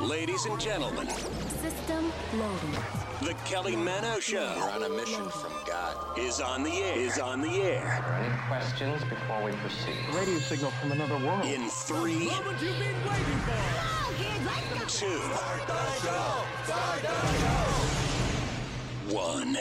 Ladies and gentlemen, System loading. the Kelly Mano Show. You're on a mission from God. Is on the air. Are there any questions before we proceed? Radio signal from another world. In 3, 2, 1.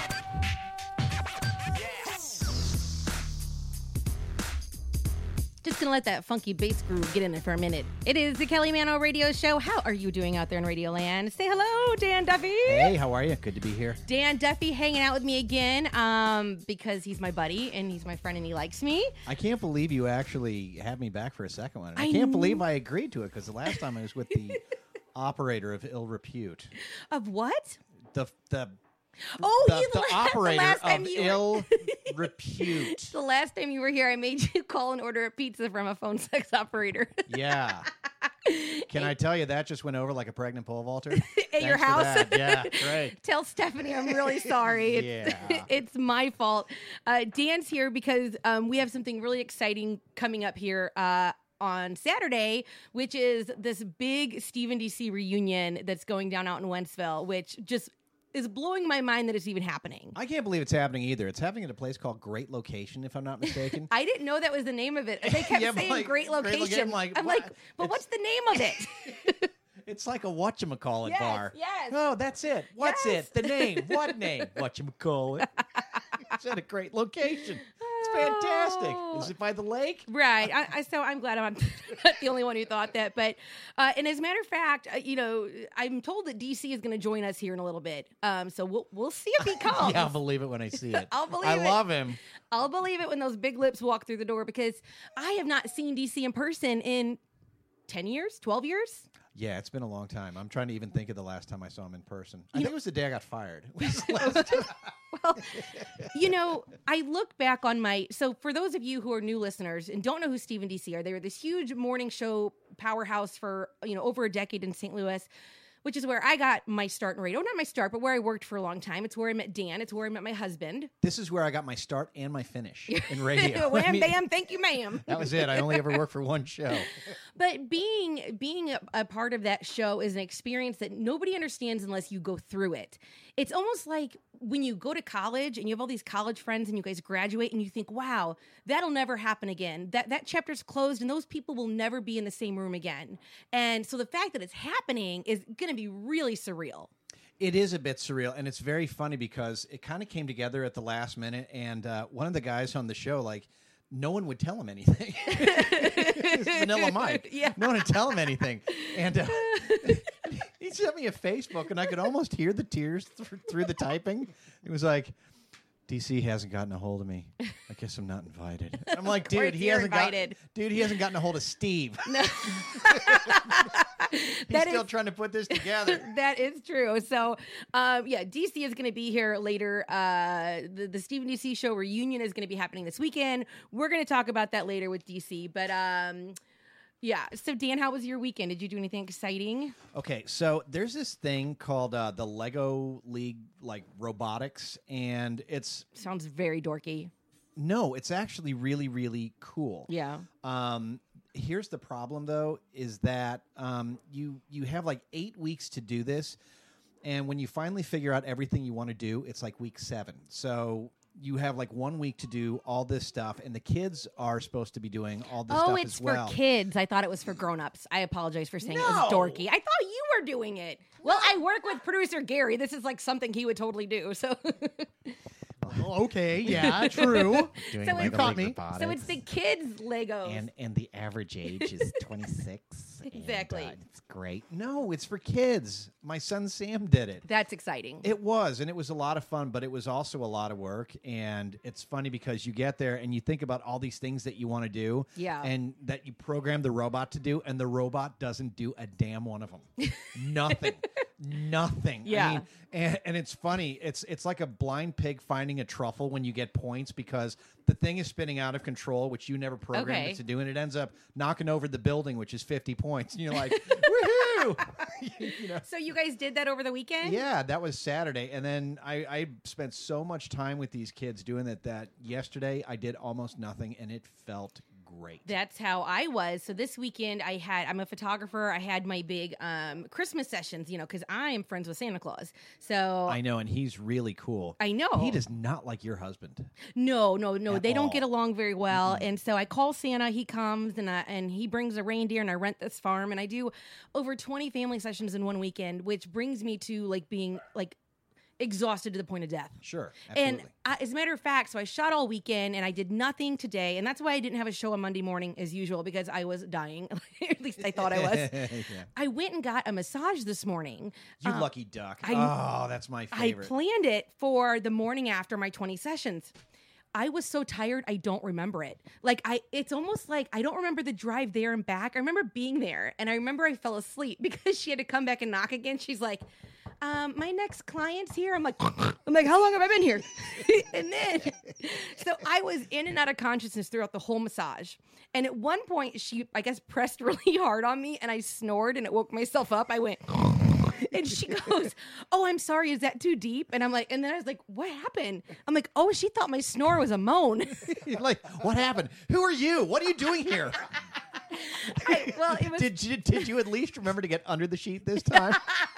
Just gonna let that funky bass groove get in there for a minute. It is the Kelly Mano Radio Show. How are you doing out there in Radio Land? Say hello, Dan Duffy. Hey, how are you? Good to be here. Dan Duffy hanging out with me again because he's my buddy and he's my friend and he likes me. I can't believe you actually had me back for a second one. I I can't know. believe I agreed to it because the last time I was with the operator of ill repute. Of what? The Oh, the, you the operator last time of you were- ill repute. The last time you were here, I made you call and order a pizza from a phone sex operator Yeah. Can I tell you that just went over like a pregnant pole vaulter? at your Thanks for house. that. Yeah, great. Tell Stephanie I'm really sorry. It's, Yeah. it's my fault. Dan's here because we have something really exciting coming up here on Saturday, which is this big Stephen DC reunion that's going down out in Wentzville, which just is blowing my mind that it's even happening. I can't believe it's happening either. It's happening at a place called Great Location, if I'm not mistaken. I didn't know that was the name of it. They kept Yeah, but saying like, great great location. location, I'm what? like, but what's the name of it? It's like a whatchamacallit Yes, bar. yes. Oh, that's it. What's Yes. it? The name. What name? Whatchamacallit. It's at a great location. It's fantastic. Is it by the lake? Right. So I'm glad I'm not the only one who thought that. But, and as a matter of fact, I'm told that DC is going to join us here in a little bit. So we'll see if he comes. Yeah, I'll believe it when I see it. I'll believe I it. love him. I'll believe it when those big lips walk through the door because I have not seen DC in person in 10 years, 12 years. Yeah, it's been a long time. I'm trying to even think of the last time I saw him in person. I think it was the day I got fired. Well, I look back on so for those of you who are new listeners and don't know who Stephen DC are, they were this huge morning show powerhouse for, over a decade in St. Louis, which is where I got my start in radio. Not my start, but where I worked for a long time. It's where I met Dan. It's where I met my husband. This is where I got my start and my finish in radio. Wham, I mean, bam, thank you, ma'am. That was it. I only ever worked for one show. But being a part of that show is an experience that nobody understands unless you go through it. It's almost like when you go to college and you have all these college friends and you guys graduate and you think, wow, that'll never happen again. That chapter's closed and those people will never be in the same room again. And so the fact that it's happening is going to be really surreal. It is a bit surreal, and it's very funny because it kind of came together at the last minute, and one of the guys on the show, like, no one would tell him anything. It's Vanilla Mike. Yeah. No one would tell him anything. And he sent me a Facebook, and I could almost hear the tears through the typing. It was like, DC hasn't gotten a hold of me. I guess I'm not invited. I'm like, course dude, he you're hasn't invited. he hasn't gotten a hold of Steve. No. He's still trying to put this together. That is true. So, DC is going to be here later. The Stephen DC show reunion is going to be happening this weekend. We're going to talk about that later with DC. But, So, Dan, how was your weekend? Did you do anything exciting? Okay, so there's this thing called the Lego League, like robotics, and it's Sounds very dorky. no, it's actually really, really cool. Yeah. Here's the problem, though, is that you have like 8 weeks to do this, and when you finally figure out everything you want to do, it's like week 7. So you have like 1 week to do all this stuff, and the kids are supposed to be doing all this stuff Oh, it's as well. for kids. I thought it was for grown-ups. I apologize for saying it was No. dorky. I thought you were doing it. Well, I work with producer Gary. This is like something he would totally do. So Oh, okay, yeah, true. So you it's- caught me. So it's the kids' Legos. And the average age is 26. Exactly. And, it's great. No, it's for kids. My son Sam did it. That's exciting. It was, and it was a lot of fun, but it was also a lot of work. And it's funny because you get there and you think about all these things that you want to do, Yeah. and that you program the robot to do, and the robot doesn't do a damn one of them. Nothing. Nothing. Yeah. I mean, and it's funny. It's like a blind pig finding a truffle when you get points because the thing is spinning out of control, which you never programmed Okay. it to do, and it ends up knocking over the building, which is 50 points. And you're like, woohoo! You know? So you guys did that over the weekend? Yeah, that was Saturday. And then I spent so much time with these kids doing that yesterday I did almost nothing, and it felt great. That's how I was. So this weekend I'm a photographer. I had my big Christmas sessions, because I am friends with Santa Claus. So I know, and he's really cool. I know. He does not like your husband. No. They don't all. get along very well. And so I call Santa. He comes and he brings a reindeer, and I rent this farm, and I do over 20 family sessions in one weekend, which brings me to being exhausted to the point of death. Sure, absolutely. And as a matter of fact, so I shot all weekend and I did nothing today, and that's why I didn't have a show on Monday morning as usual, because I was dying. At least I thought I was. Yeah. I went and got a massage this morning. You lucky duck. That's my I favorite. planned it for the morning after my 20 sessions. I was so tired, I don't remember it. It's almost like I don't remember the drive there and back. I remember being there, and I remember I fell asleep because she had to come back and knock again. She's like, my next client's here. I'm like, how long have I been here? And then, so I was in and out of consciousness throughout the whole massage. And at one point, she, I guess, pressed really hard on me, and I snored, and it woke myself up. I went, and she goes, oh, I'm sorry, is that too deep? And I'm like, and then I was like, what happened? I'm like, oh, she thought my snore was a moan. You're like, what happened? Who are you? What are you doing here? It was. Did you at least remember to get under the sheet this time?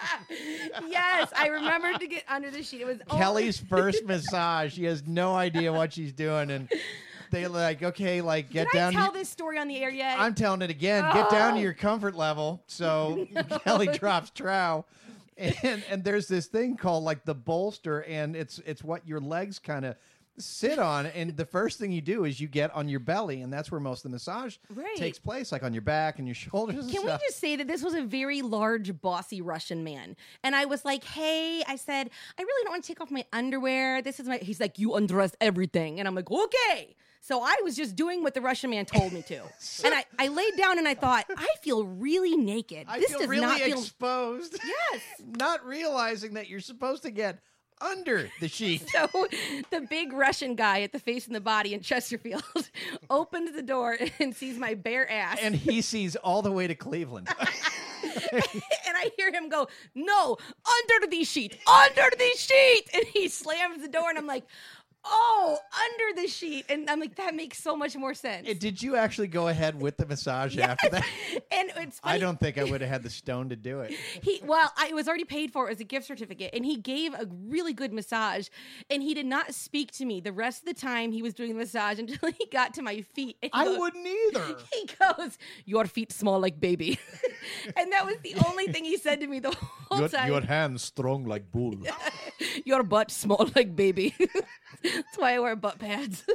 Yes, I remembered to get under the sheet. It was Kelly's first massage. She has no idea what she's doing, and they okay, get Did down. I tell this story on the air yet? I'm telling it again. Get down to your comfort level. So Kelly drops trow, and there's this thing called the bolster, and it's what your legs kind of sit on, and the first thing you do is you get on your belly, and that's where most of the massage takes place, on your back and your shoulders and Can stuff. we just say that this was a very large, bossy Russian man? And I was like, hey, I said, I really don't want to take off my underwear. He's like, you undressed everything. And I'm like, okay. So I was just doing what the Russian man told me to. And I laid down and I thought, I feel really naked. I This feel does really not feel exposed. Yes. Not realizing that you're supposed to get under the sheet. So the big Russian guy at the Face and the Body in Chesterfield opens the door and sees my bare ass. And he sees all the way to Cleveland. And I hear him go, no, under the sheet. And he slams the door, and I'm like, oh, under the sheet. And I'm like, that makes so much more sense. Did you actually go ahead with the massage after that? And it's funny. I don't think I would have had the stone to do it. It was already paid for. It was a gift certificate, and he gave a really good massage, and he did not speak to me the rest of the time he was doing the massage until he got to my feet. And I wouldn't either. He goes, your feet smell like baby. And that was the only thing he said to me the whole time. Your hands strong like bull. Your butt smell like baby. That's why I wear butt pads.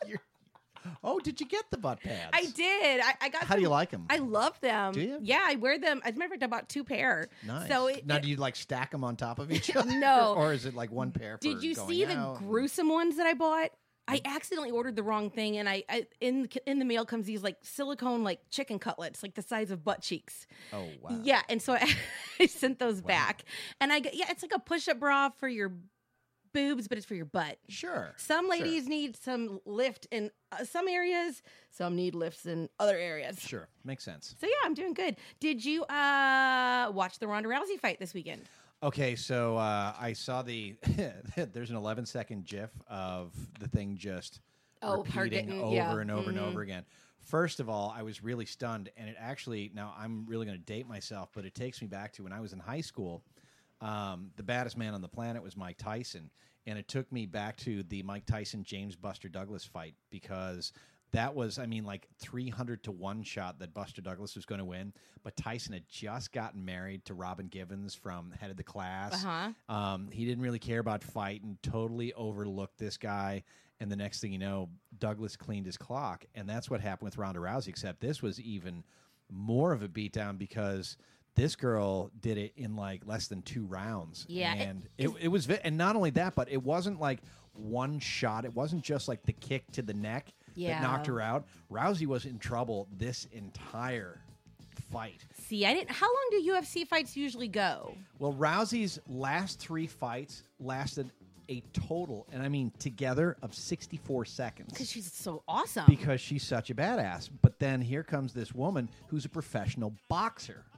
Oh, did you get the butt pads? I did. I got. How do you like them? I love them. Do you? Yeah, I wear them. As a matter of fact, I bought 2 pair. Nice. So now, do you stack them on top of each other? No. Or is it one pair? For Did you going see the out? gruesome ones that I bought? I accidentally ordered the wrong thing, and I in the mail comes these silicone chicken cutlets, the size of butt cheeks. Oh wow. Yeah, and so I sent those back, and it's like a push-up bra for your boobs, but it's for your butt. Sure. Some ladies need some lift in some areas. Some need lifts in other areas. Sure. Makes sense. So yeah, I'm doing good. Did you watch the Ronda Rousey fight this weekend? Okay, so I saw there's an 11-second GIF of the thing just repeating over and over and over again. First of all, I was really stunned, and it actually, now I'm really going to date myself, but it takes me back to when I was in high school. The baddest man on the planet was Mike Tyson, and it took me back to the Mike Tyson-James Buster Douglas fight, because that was, 300 to 1 shot that Buster Douglas was going to win. But Tyson had just gotten married to Robin Givens from Head of the Class. He didn't really care about fight and totally overlooked this guy. And the next thing you know, Douglas cleaned his clock. And that's what happened with Ronda Rousey, except this was even more of a beatdown because this girl did it in less than 2 rounds. Yeah. And it was, and not only that, but it wasn't one shot. It wasn't just the kick to the neck that knocked her out. Rousey was in trouble this entire fight. See, how long do UFC fights usually go? Well, Rousey's last 3 fights lasted a total, and I mean together, of 64 seconds. Because she's so awesome. Because she's such a badass. But then here comes this woman who's a professional boxer.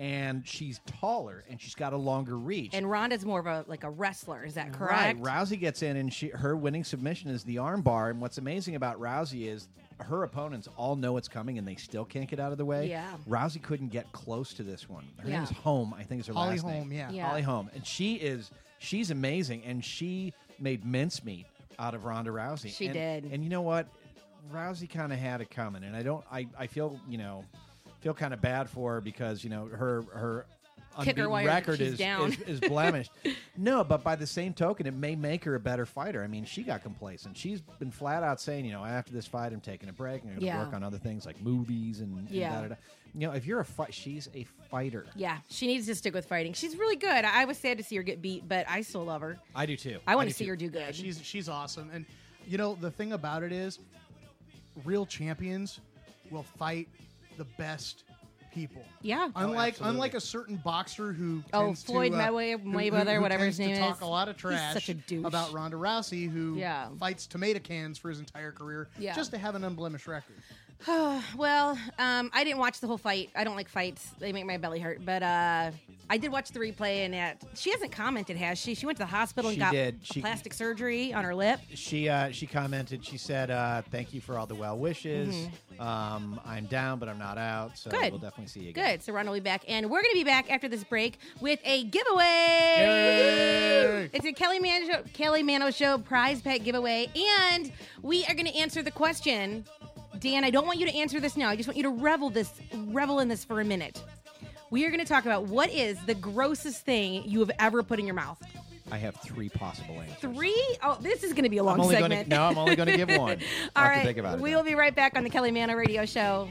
and she's taller, and she's got a longer reach. And Ronda's more of a wrestler. Is that Right. correct? Rousey gets in, and her winning submission is the armbar. And what's amazing about Rousey is her opponents all know it's coming, and they still can't get out of the way. Yeah. Rousey couldn't get close to this one. Her Yeah. name is Holm, I think is her Holly last name. Holm, yeah. Yeah. Holly Holm, and she's amazing, and she made mincemeat out of Ronda Rousey. She And- did. And you know what? Rousey kind of had it coming, and I feel kind of bad for her because her Kick her unbeaten while record she's down. is blemished. No, but by the same token, it may make her a better fighter. I mean, she got complacent. She's been flat out saying, after this fight, I'm taking a break. I'm going to Yeah. work on other things like movies and Yeah. da-da-da. If you're she's a fighter. Yeah, she needs to stick with fighting. She's really good. I was sad to see her get beat, but I still love her. I do too. I want do to see too. her do good. She's awesome. And the thing about it is, real champions will fight the best people. Yeah. Unlike a certain boxer who Oh, tends Floyd to, Mayweather, who whatever his tends name to talk is. a lot of He's trash such a douche. about Ronda Rousey, who Yeah. fights tomato cans for his entire career Yeah. just to have an unblemished record. Well, I didn't watch the whole fight. I don't like fights; they make my belly hurt. But I did watch the replay, and she hasn't commented, has she? She went to the hospital and She got did. plastic surgery on her lip. She commented. She said, "Thank you for all the well wishes. I'm down, but I'm not out. So Good. we'll definitely see you again." Good. So Ron will be back, and we're going to be back after this break with a giveaway. Yay! It's a Kelly Mano Show prize pack giveaway, and we are going to answer the question. Dan, I don't want you to answer this now. I just want you to revel in this for a minute. We are going to talk about what is the grossest thing you have ever put in your mouth. I have 3 possible answers. 3? Oh, this is going to be a long I'm only segment. I'm only going to give one. All I'll have right, to think about it. we will be right back on the Kelly Mano Radio Show.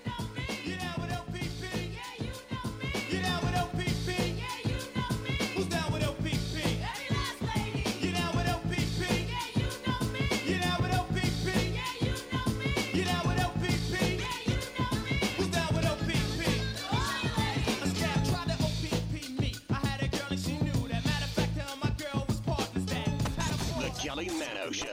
The Kelly Mano Show.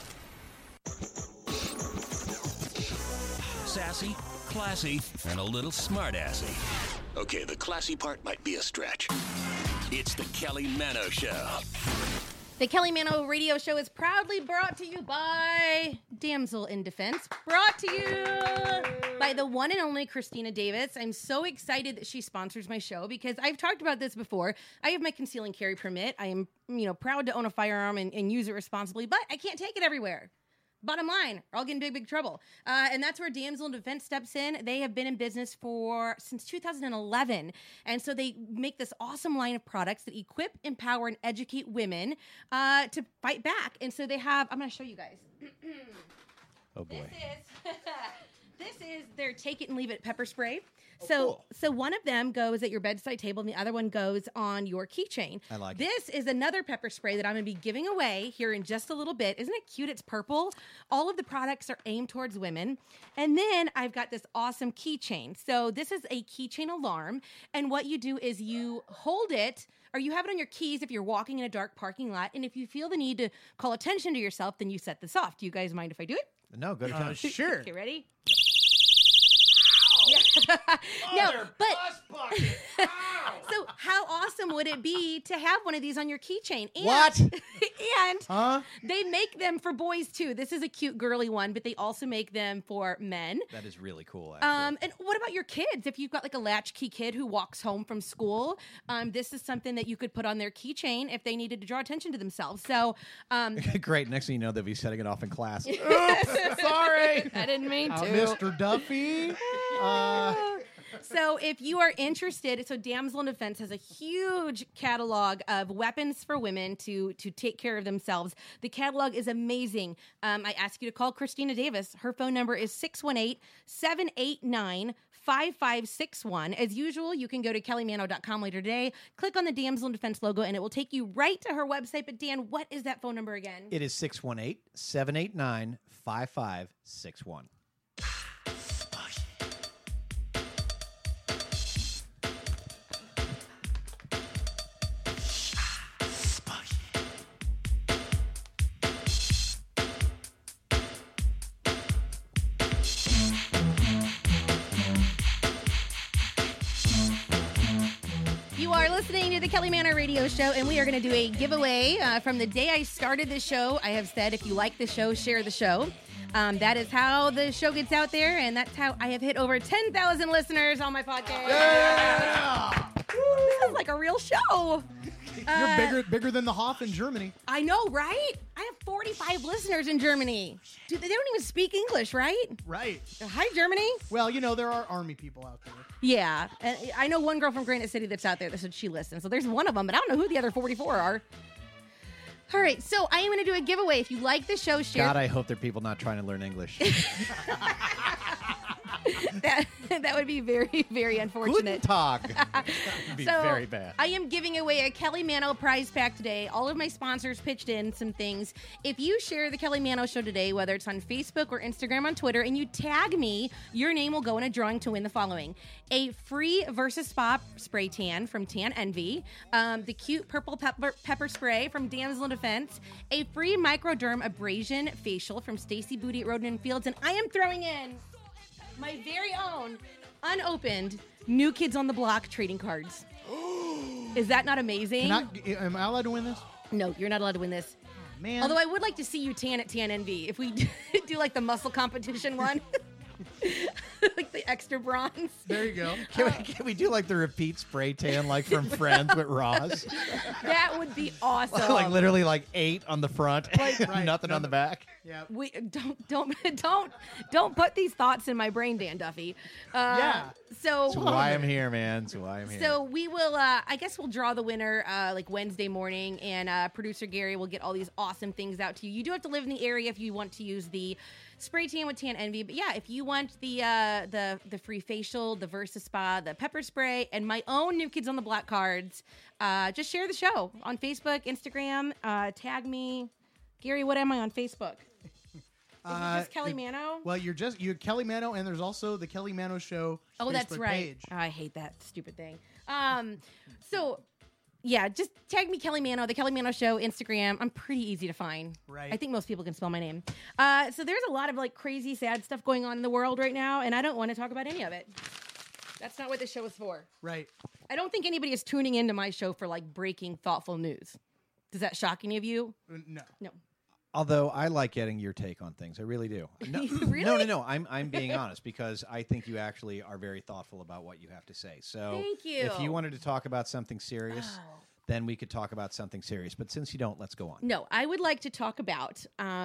Sassy, classy, and a little smartassy. Okay, the classy part might be a stretch. It's the Kelly Mano Show. The Kelly Mano Radio Show is proudly brought to you by Damsel in Defense. Brought to you by the one and only Christina Davis. I'm so excited that she sponsors my show because I've talked about this before. I have my conceal and carry permit. I am, proud to own a firearm and use it responsibly, but I can't take it everywhere. Bottom line, or I'll get in big trouble. And that's where Damsel in Defense steps in. They have been in business since 2011. And so they make this awesome line of products that equip, empower, and educate women to fight back. And so they have, I'm going to show you guys. Oh boy. This is their take it and leave it pepper spray. Cool. So one of them goes at your bedside table and the other one goes on your keychain. I like it. This is another pepper spray that I'm going to be giving away here in just a little bit. Isn't it cute? It's purple. All of the products are aimed towards women. And then I've got this awesome keychain. So this is a keychain alarm. And what you do is you hold it or you have it on your keys if you're walking in a dark parking lot. And if you feel the need to call attention to yourself, then you set this off. Do you guys mind if I do it? No, good time. Sure. Okay, ready? No, but so how awesome would it be to have one of these on your keychain? And, What? And they make them for boys too. This is a cute girly one, but they also make them for men. That is really cool, actually. And what about your kids? If you've got like a latchkey kid who walks home from school, this is something that you could put on their keychain if they needed to draw attention to themselves. So, Great. Next thing you know, they'll be setting it off in class. Sorry. I didn't mean to. Mr. Duffy. So if you are interested, so Damsel in Defense has a huge catalog of weapons for women to take care of themselves. The catalog is amazing. I ask you to call Christina Davis. Her phone number is 618-789-5561. As usual, you can go to kellymano.com later today, click on the Damsel in Defense logo, and it will take you right to her website. But Dan, what is that phone number again? It is 618-789-5561. listening to the Kelly Manor Radio Show, and we are going to do a giveaway. From the day I started this show, I have said if you like the show, share the show. That is how the show gets out there, and that's how I have hit over 10,000 listeners on my podcast. Yeah! This is like a real show. You're bigger than the Hof in Germany. I know, right? I have 45 listeners in Germany. Dude, they don't even speak English, right? Right. Hi, Germany. Well, there are army people out there. Yeah. And I know one girl from Granite City that's out there that said she listens. So there's one of them, but I don't know who the other 44 are. All right, so I am going to do a giveaway. If you like the show, share. God, I hope there are people not trying to learn English. That would be very, very unfortunate. Guten Tag. It'd be So, very bad. I am giving away a Kelly Mano prize pack today. All of my sponsors pitched in some things. If you share the Kelly Mano Show today, whether it's on Facebook or Instagram on Twitter, and you tag me, your name will go in a drawing to win the following: a free Versus Spa spray tan from Tan Envy, the cute purple pepper spray from Damsel in Defense, a free Microderm abrasion facial from Stacy Booty at Roden & Fields, and I am throwing in my very own unopened New Kids on the Block trading cards. Is that not amazing? Am I allowed to win this? No, you're not allowed to win this. Man. Although I would like to see you tan at Tan Envy if we do like the muscle competition one. Like the extra bronze. There you go. Can we do like the repeat spray tan like from Friends with Ross? That would be awesome. Like literally like 8 on the front, Right. nothing on the back. Yeah. We don't put these thoughts in my brain, Dan Duffy. Yeah. So That's why I'm here, man. That's why I'm here. So we will, I guess we'll draw the winner like Wednesday morning, and producer Gary will get all these awesome things out to you. You do have to live in the area if you want to use the spray tan with Tan Envy. But yeah, if you want the free facial, the Versus Spa, the pepper spray, and my own New Kids on the Block cards, just share the show on Facebook, Instagram, tag me. Gary, what am I on Facebook? Is it just Kelly Mano? Well, you're Kelly Mano, and there's also the Kelly Mano Show. Oh, that's Facebook right. page. Oh, I hate that stupid thing. So yeah, just tag me Kelly Mano, the Kelly Mano Show, Instagram. I'm pretty easy to find. Right. I think most people can spell my name. So there's a lot of like crazy, sad stuff going on in the world right now, and I don't want to talk about any of it. That's not what this show is for. Right. I don't think anybody is tuning into my show for like breaking, thoughtful news. Does that shock any of you? No. No. Although I like getting your take on things, I really do. No, Really? no. I'm being honest because I think you actually are very thoughtful about what you have to say. So Thank you. if you wanted to talk about something serious, Oh. then we could talk about something serious. But since you don't, let's go on. No, I would like to talk about.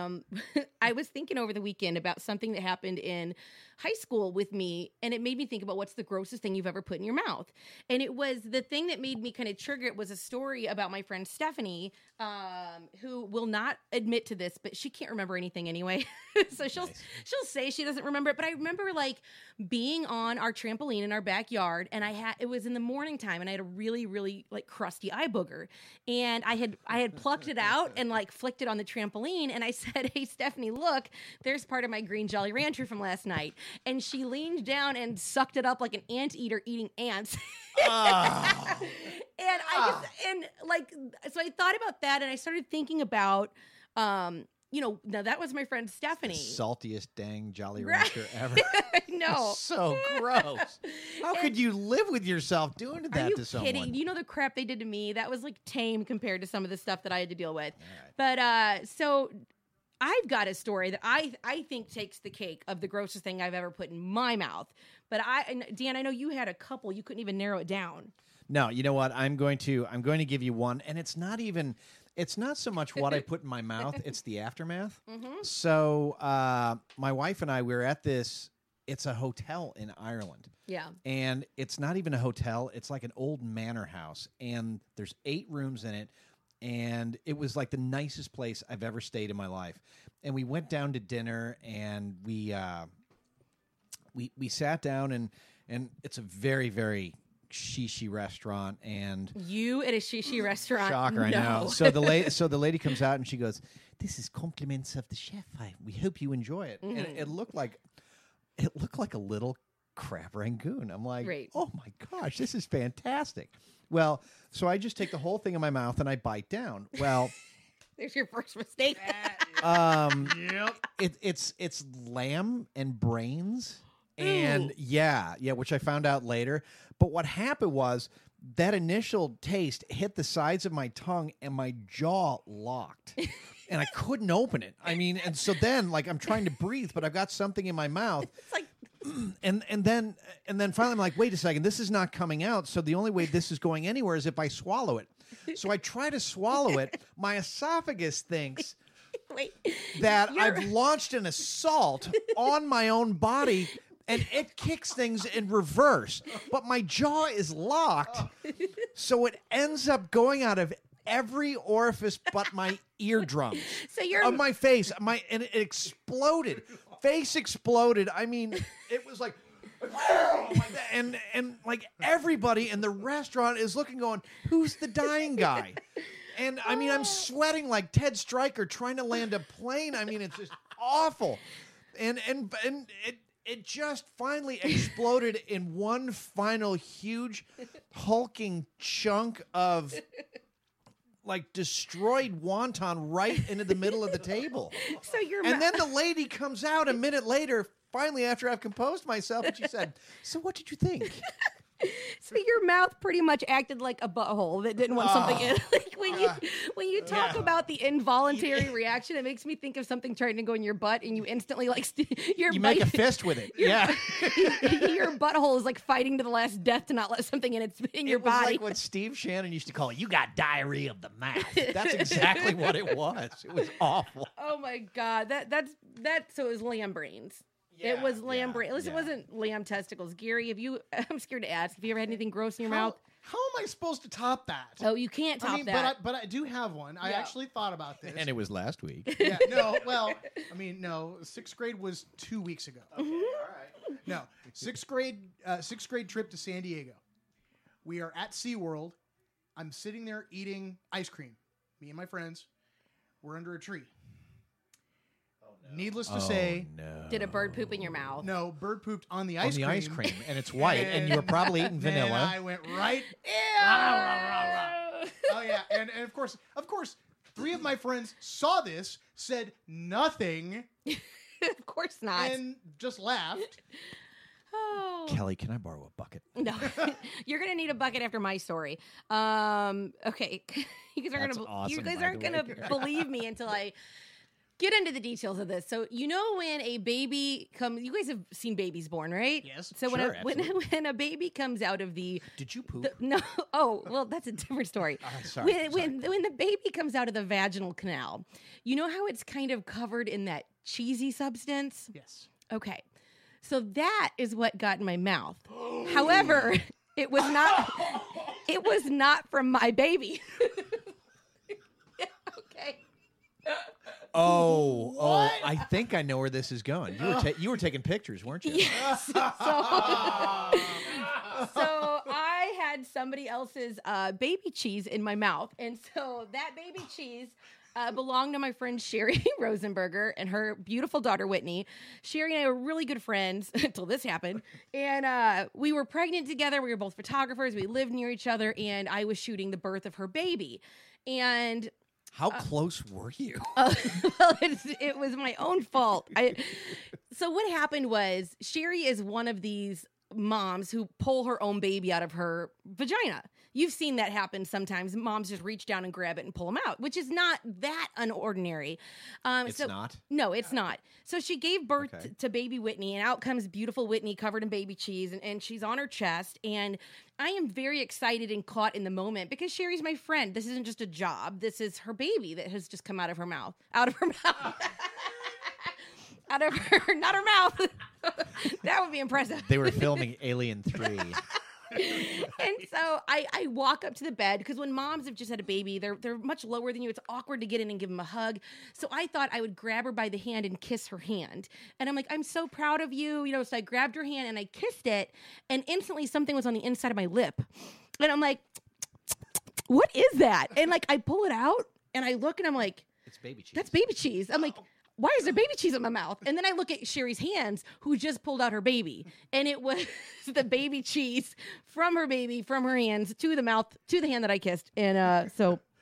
I was thinking over the weekend about something that happened in high school with me, and it made me think about what's the grossest thing you've ever put in your mouth. And it was the thing that made me kind of trigger it was a story about my friend Stephanie, who will not admit to this, but she can't remember anything anyway. So she'll say she doesn't remember it. But I remember like being on our trampoline in our backyard, and it was in the morning time, and I had a really, really like crusty eye booger, and I had plucked it out and like flicked it on the trampoline, and I said, "Hey Stephanie, look, there's part of my green Jolly Rancher from last night." And she leaned down and sucked it up like an anteater eating ants. Oh. And so I thought about that, and I started thinking about, now that was my friend Stephanie. Saltiest dang Jolly Right. Rancher ever. No. So gross. How could you live with yourself doing Are that you to someone? kidding? You know the crap they did to me? That was like tame compared to some of the stuff that I had to deal with. All right. But so I've got a story that I think takes the cake of the grossest thing I've ever put in my mouth. But Dan, I know you had a couple. You couldn't even narrow it down. No, you know what? I'm going to give you one, and it's not so much what I put in my mouth; it's the aftermath. Mm-hmm. So, my wife and I, we were at this. It's a hotel in Ireland. Yeah. And it's not even a hotel; it's like an old manor house, and there's 8 rooms in it. And it was like the nicest place I've ever stayed in my life. And we went down to dinner, and we sat down, and it's a very, very shishi restaurant. And You at a shishi restaurant? shocker, I know. No. So the lady comes out and she goes, "This is compliments of the chef. We hope you enjoy it." And it looked like a little crab rangoon. I'm like, Right. oh my gosh, this is fantastic. Well, so I just take the whole thing in my mouth and I bite down. Well, There's your first mistake. Yep. it's lamb and brains. And yeah, which I found out later. But what happened was that initial taste hit the sides of my tongue and my jaw locked. And I couldn't open it. I mean, and so then like I'm trying to breathe, but I've got something in my mouth. It's like And then finally I'm like, wait a second, this is not coming out. So the only way this is going anywhere is if I swallow it. So I try to swallow it. My esophagus thinks wait. that You're- I've launched an assault on my own body, and it kicks things in reverse. But my jaw is locked, so it ends up going out of every orifice but my eardrums. So you're Of my face, and it exploded. Face exploded. I mean, it was like and like everybody in the restaurant is looking going, who's the dying guy? And I mean, I'm sweating like Ted Stryker trying to land a plane. I mean, it's just awful. And it just finally exploded in one final huge hulking chunk of like destroyed wonton right into the middle of the table. so you're And then the lady comes out a minute later, finally after I've composed myself, and she said, "So what did you think?" So your mouth pretty much acted like a butthole that didn't want something in. Like when you talk about the involuntary reaction, it makes me think of something trying to go in your butt, and you instantly like You make a fist with it. Yeah. your butthole is like fighting to the last death to not let something in your It was body. like what Steve Shannon used to call it. You got diarrhea of the mouth. That's exactly what it was. It was awful. Oh my god, that's so it was lamb brains. It was lamb brains. At least it wasn't lamb testicles. Gary, I'm scared to ask. Have you ever had anything gross in your mouth? How am I supposed to top that? Oh, you can't top that. But I do have one. I actually thought about this. And it was last week. Yeah, no, well, I mean, no. 6th grade was 2 weeks ago. Okay, all right. No, sixth grade trip to San Diego. We are at SeaWorld. I'm sitting there eating ice cream. Me and my friends. We're under a tree. Needless to say, Did a bird poop in your mouth? no, bird pooped on the On ice the cream. ice cream, and it's white, and you were probably eating Then vanilla. I went right. Ew. Oh yeah, and of course, 3 of my friends saw this, said nothing, Of course not. and just laughed. Oh. Kelly, can I borrow a bucket? No, you're gonna need a bucket after my story. Okay, you guys aren't That's gonna awesome, you guys by aren't the gonna way. believe me until I get into the details of this. So you know when a baby comes, you guys have seen babies born, right? Yes. So Sure, when a baby comes out of the Did you poop? no, oh well, that's a different story. Sorry, When the baby comes out of the vaginal canal, you know how it's kind of covered in that cheesy substance. Yes. Okay. So that is what got in my mouth. However, it was not from my baby. Okay. Oh, I think I know where this is going. You were taking pictures, weren't you? Yes. So I had somebody else's baby cheese in my mouth. And so that baby cheese belonged to my friend Sherry Rosenberger and her beautiful daughter Whitney. Sherry and I were really good friends until this happened. And we were pregnant together. We were both photographers. We lived near each other. And I was shooting the birth of her baby. And How close were you? well, it was my own fault. So what happened was Sherry is one of these moms who pull her own baby out of her vagina. You've seen that happen sometimes. Moms just reach down and grab it and pull them out, which is not that unordinary. It's not? No, it's not. So she gave birth Okay. to baby Whitney, and out comes beautiful Whitney covered in baby cheese, and she's on her chest. And I am very excited and caught in the moment because Sherry's my friend. This isn't just a job. This is her baby that has just come out of her mouth. Out of her mouth. Out of her, not her mouth. That would be impressive. They were filming Alien 3. And so I walk up to the bed because when moms have just had a baby, they're much lower than you. It's awkward to get in and give them a hug. So I thought I would grab her by the hand and kiss her hand. And I'm like, I'm so proud of you. You know, so I grabbed her hand and I kissed it. And instantly something was on the inside of my lip. And I'm like, what is that? And like, I pull it out and I look and I'm like, It's baby cheese. that's baby cheese. I'm like, why is there baby cheese in my mouth? And then I look at Sherry's hands, who just pulled out her baby. And it was the baby cheese from her baby, from her hands to the mouth, to the hand that I kissed. And so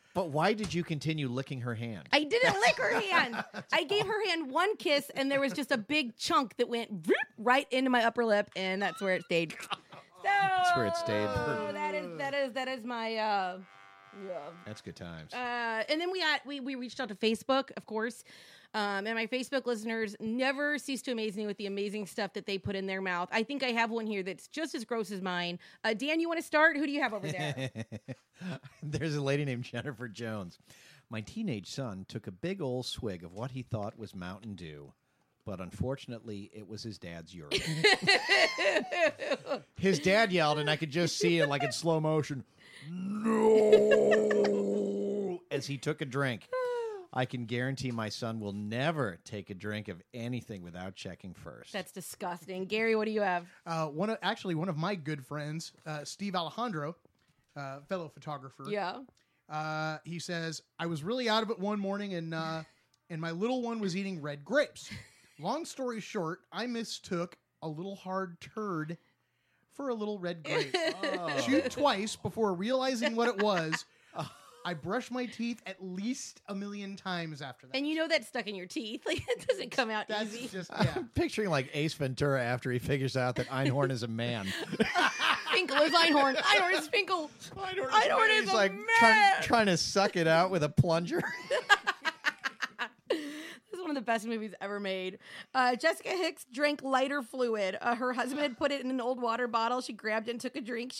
But why did you continue licking her hand? I didn't lick her hand. I gave her hand one kiss, and there was just a big chunk that went right into my upper lip, and that's where it stayed. That's where it stayed. That is my yeah. That's good times. And then we reached out to Facebook, of course. And my Facebook listeners never cease to amaze me with the amazing stuff that they put in their mouth. I think I have one here that's just as gross as mine. Dan, you want to start? Who do you have over there? There's a lady named Jennifer Jones. My teenage son took a big old swig of what he thought was Mountain Dew, but unfortunately, it was his dad's urine. His dad yelled, and I could just see it like in slow motion. No! As he took a drink. I can guarantee my son will never take a drink of anything without checking first. That's disgusting. Gary, what do you have? One of my good friends, Steve Alejandro, fellow photographer. Yeah. He says, I was really out of it one morning, and my little one was eating red grapes. Long story short, I mistook a little hard turd for a little red grape. Chewed twice before realizing what it was. I brushed my teeth at least 1 million times after that. And you know that's stuck in your teeth. Like, it doesn't come out That's easy. just, yeah. I'm picturing like Ace Ventura after he figures out that Einhorn is a man. Finkel is Einhorn. Einhorn is Finkel. Einhorn is He's a like man. trying to suck it out with a plunger. This is one of the best movies ever made. Jessica Hicks drank lighter fluid. Her husband had put it in an old water bottle. She grabbed it and took a drink.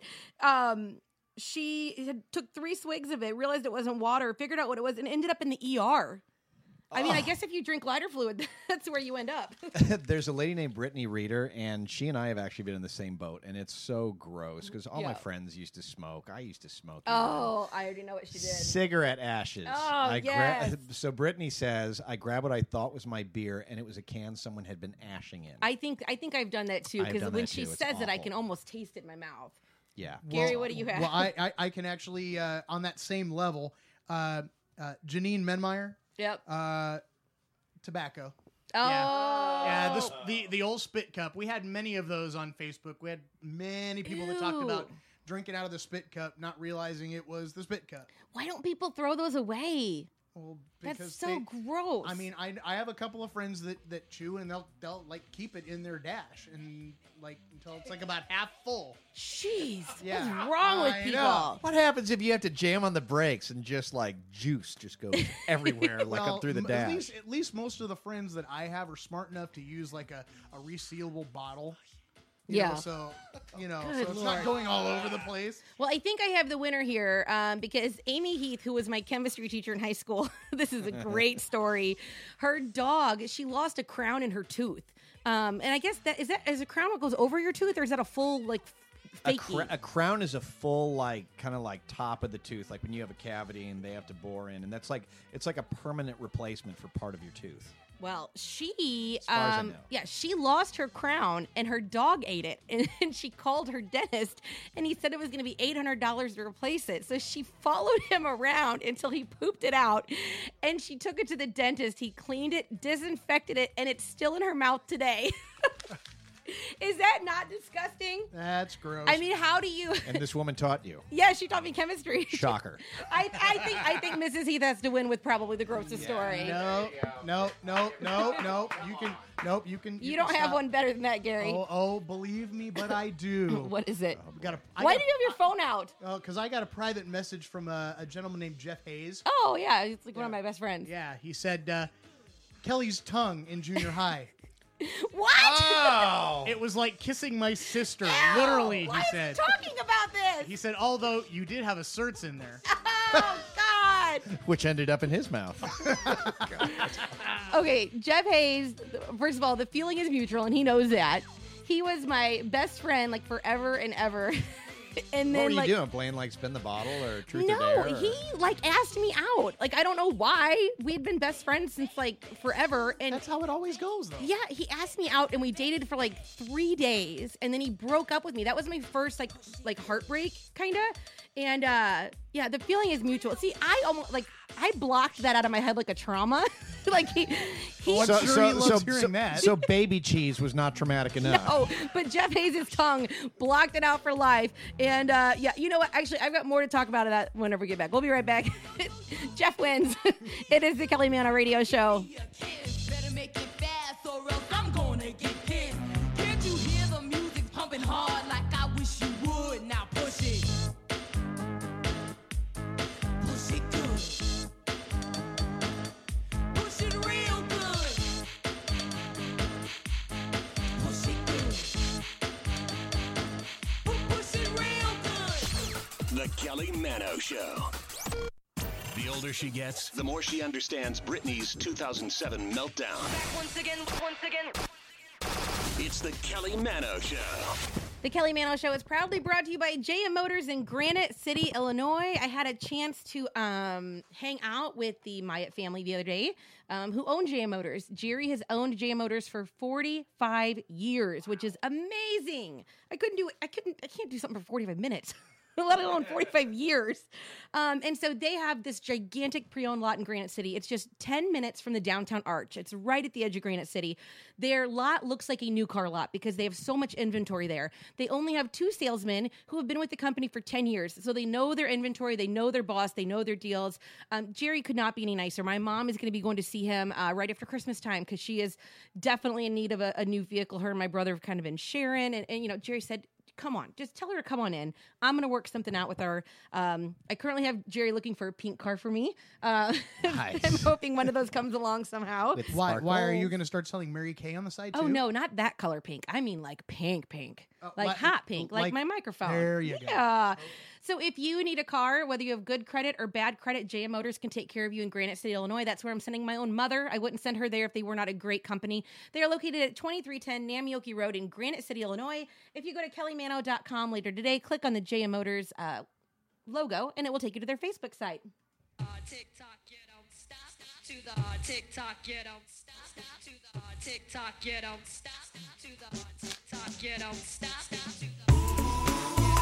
She took 3 swigs of it, realized it wasn't water, figured out what it was, and ended up in the ER. I mean, I guess if you drink lighter fluid, that's where you end up. There's a lady named Brittany Reeder, and she and I have actually been in the same boat, and it's so gross because all my friends used to smoke. I used to smoke. Oh, I already know what she did. Cigarette ashes. Oh, yes. So Brittany says, I grabbed what I thought was my beer, and it was a can someone had been ashing in. I think I've done that too, I've because done when that she too. It's says it, I awful. can almost taste it in my mouth. Yeah. Gary, what do you have? Well, I can actually, on that same level, Janine Menmeyer, Yep. tobacco. Oh. Yeah, the old spit cup. We had many of those on Facebook. We had many people that talked about drinking out of the spit cup, not realizing it was the spit cup. Why don't people throw those away? Well, That's so gross. I mean, I have a couple of friends that chew, and they'll like keep it in their dash and like until it's like about half full. Jeez, Yeah. what's wrong with I people? know. What happens if you have to jam on the brakes and just like juice just goes everywhere like Well, up through the dash? At least most of the friends that I have are smart enough to use like a resealable bottle. You Yeah. know, so Good it's Lord. not going all over the place. Well, I think I have the winner here because Amy Heath, who was my chemistry teacher in high school, this is a great story. Her dog, she lost a crown in her tooth. And I guess is a crown what goes over your tooth, or is that a full like fakey? A crown is a full like kind of like top of the tooth, like when you have a cavity and they have to bore in, and that's like it's like a permanent replacement for part of your tooth. Well, she As far as I know. she lost her crown and her dog ate it, and she called her dentist, and he said it was going to be $800 to replace it. So she followed him around until he pooped it out, and she took it to the dentist. He cleaned it, disinfected it, and it's still in her mouth today. Is that not disgusting? That's gross. I mean, how do you? And this woman taught you. Yeah, she taught me chemistry. Shocker. I think Mrs. Heath has to win with probably the grossest story. No. You can. You don't have stop. one better than that, Gary. Oh, believe me, but I do. What is it? Why do you have your phone out? Oh, because I got a private message from a gentleman named Jeff Hayes. Oh, yeah. It's like one of my best friends. Yeah, he said Kelly's tongue in junior high. What? Oh! It was like kissing my sister. Ow! Literally, Why he is said. talking about this? He said, although you did have a certs in there. Oh, God. Which ended up in his mouth. Okay, Jeff Hayes, first of all, the feeling is mutual, and he knows that. He was my best friend, like, forever and ever. And then, What were you doing? Playing like spin the bottle or truth No, or dare? Or? he like asked me out. Like, I don't know why. We had been best friends since like forever, and That's how it always goes, though. yeah, he asked me out, and we dated for like 3 days, and then he broke up with me. That was my first like heartbreak, kind of. And yeah, the feeling is mutual. See, I almost like I blocked that out of my head like a trauma. Like he Well, I'm sure he loves hearing that. So baby cheese was not traumatic enough. No, but Jeff Hayes' tongue blocked it out for life. And yeah, you know what? Actually, I've got more to talk about that whenever we get back. We'll be right back. Jeff wins. It is the Kelly Mano Radio Show. Better make it fast or else I'm gonna get pissed. Can't you hear the music pumping hard like I wish you would? Now push it. Push it good. Push it real good. Push it good. Push it real good. The Kelly Mano Show. The older she gets, the more she understands Britney's 2007 meltdown. Once again. It's the Kelly Mano Show. The Kelly Mano Show is proudly brought to you by JM Motors in Granite City, Illinois. I had a chance to hang out with the Myatt family the other day, who own JM Motors. Jerry has owned JM Motors for 45 years, which is amazing. I can't do something for 45 minutes. Let alone 45 years. And so they have this gigantic pre-owned lot in Granite City. It's just 10 minutes from the downtown arch. It's right at the edge of Granite City. Their lot looks like a new car lot because they have so much inventory there. They only have 2 salesmen who have been with the company for 10 years. So they know their inventory, they know their boss, they know their deals. Jerry could not be any nicer. My mom is going to be going to see him right after Christmas time because she is definitely in need of a new vehicle. Her and my brother have kind of been sharing. And you know, Jerry said, come on, just tell her to come on in. I'm going to work something out with her. I currently have Jerry looking for a pink car for me. Nice. I'm hoping one of those comes along somehow. With Why are sparkles. you going to start selling Mary Kay on the side too? Oh, no, not that color pink. I mean like pink. Like like- hot pink, like like- my microphone. there you go. Yeah. So if you need a car, whether you have good credit or bad credit, JM Motors can take care of you in Granite City, Illinois. That's where I'm sending my own mother. I wouldn't send her there if they were not a great company. They are located at 2310 Namioki Road in Granite City, Illinois. If you go to kellymano.com later today, click on the JM Motors logo, and it will take you to their Facebook site. TikTok, you don't stop. To the TikTok, you don't stop. To the TikTok, you don't stop. To the TikTok, you don't stop. To the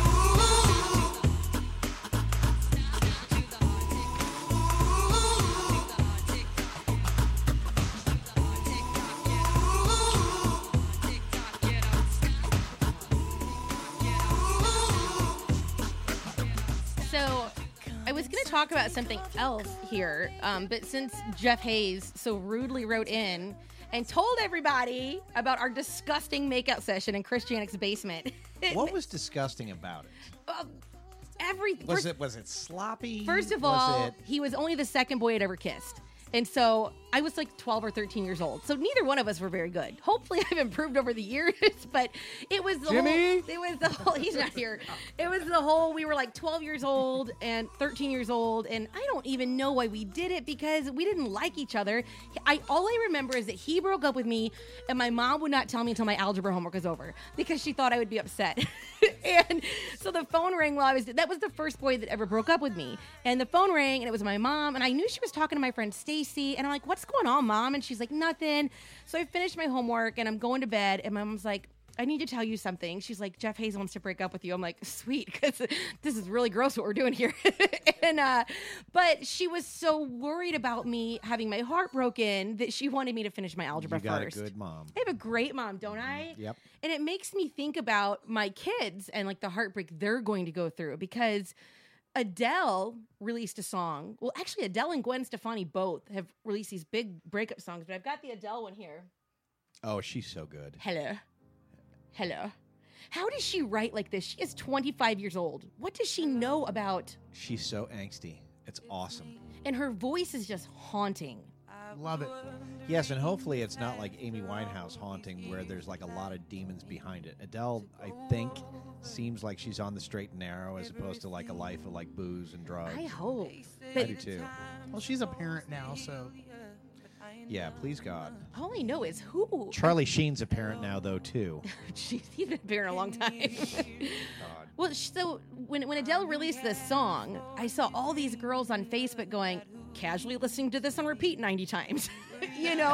So I was going to talk about something else here, but since Jeff Hayes so rudely wrote in and told everybody about our disgusting makeout session in Chris Janik's basement. What was disgusting about it? Everything. Was it sloppy? First of Was all, it- he was only the second boy I'd ever kissed. And so I was like 12 or 13 years old. So neither one of us were very good. Hopefully I've improved over the years, but it was the Jimmy? he's not here. It was the whole, we were like 12 years old and 13 years old. And I don't even know why we did it because we didn't like each other. All I remember is that he broke up with me and my mom would not tell me until my algebra homework was over because she thought I would be upset. And so the phone rang while that was the first boy that ever broke up with me. And the phone rang and it was my mom and I knew she was talking to my friend Stacy and I'm like, what's going on, Mom? And she's like, nothing. So I finished my homework and I'm going to bed and my mom's like, I need to tell you something. She's like, Jeff Hayes wants to break up with you. I'm like, sweet, because this is really gross what we're doing here. But she was so worried about me having my heart broken that she wanted me to finish my algebra You got first. a good mom. I have a great mom, don't I? Yep. And it makes me think about my kids and like the heartbreak they're going to go through because Adele released a song. Well, actually, Adele and Gwen Stefani both have released these big breakup songs, but I've got the Adele one here. Oh, she's so good. Hello. How does she write like this? She is 25 years old. What does she know about? She's so angsty. It's awesome. And her voice is just haunting. Love it. Yes, and hopefully it's not like Amy Winehouse haunting where there's like a lot of demons behind it. Adele, I think, seems like she's on the straight and narrow as opposed to like a life of like booze and drugs. I hope. I But do too. Well, she's a parent now, so Yeah, please God. all I know is who. Charlie Sheen's a parent now though too. Jeez, he's been there a long time. God. Well, so when Adele released this song, I saw all these girls on Facebook going, casually listening to this on repeat 90 times, you know,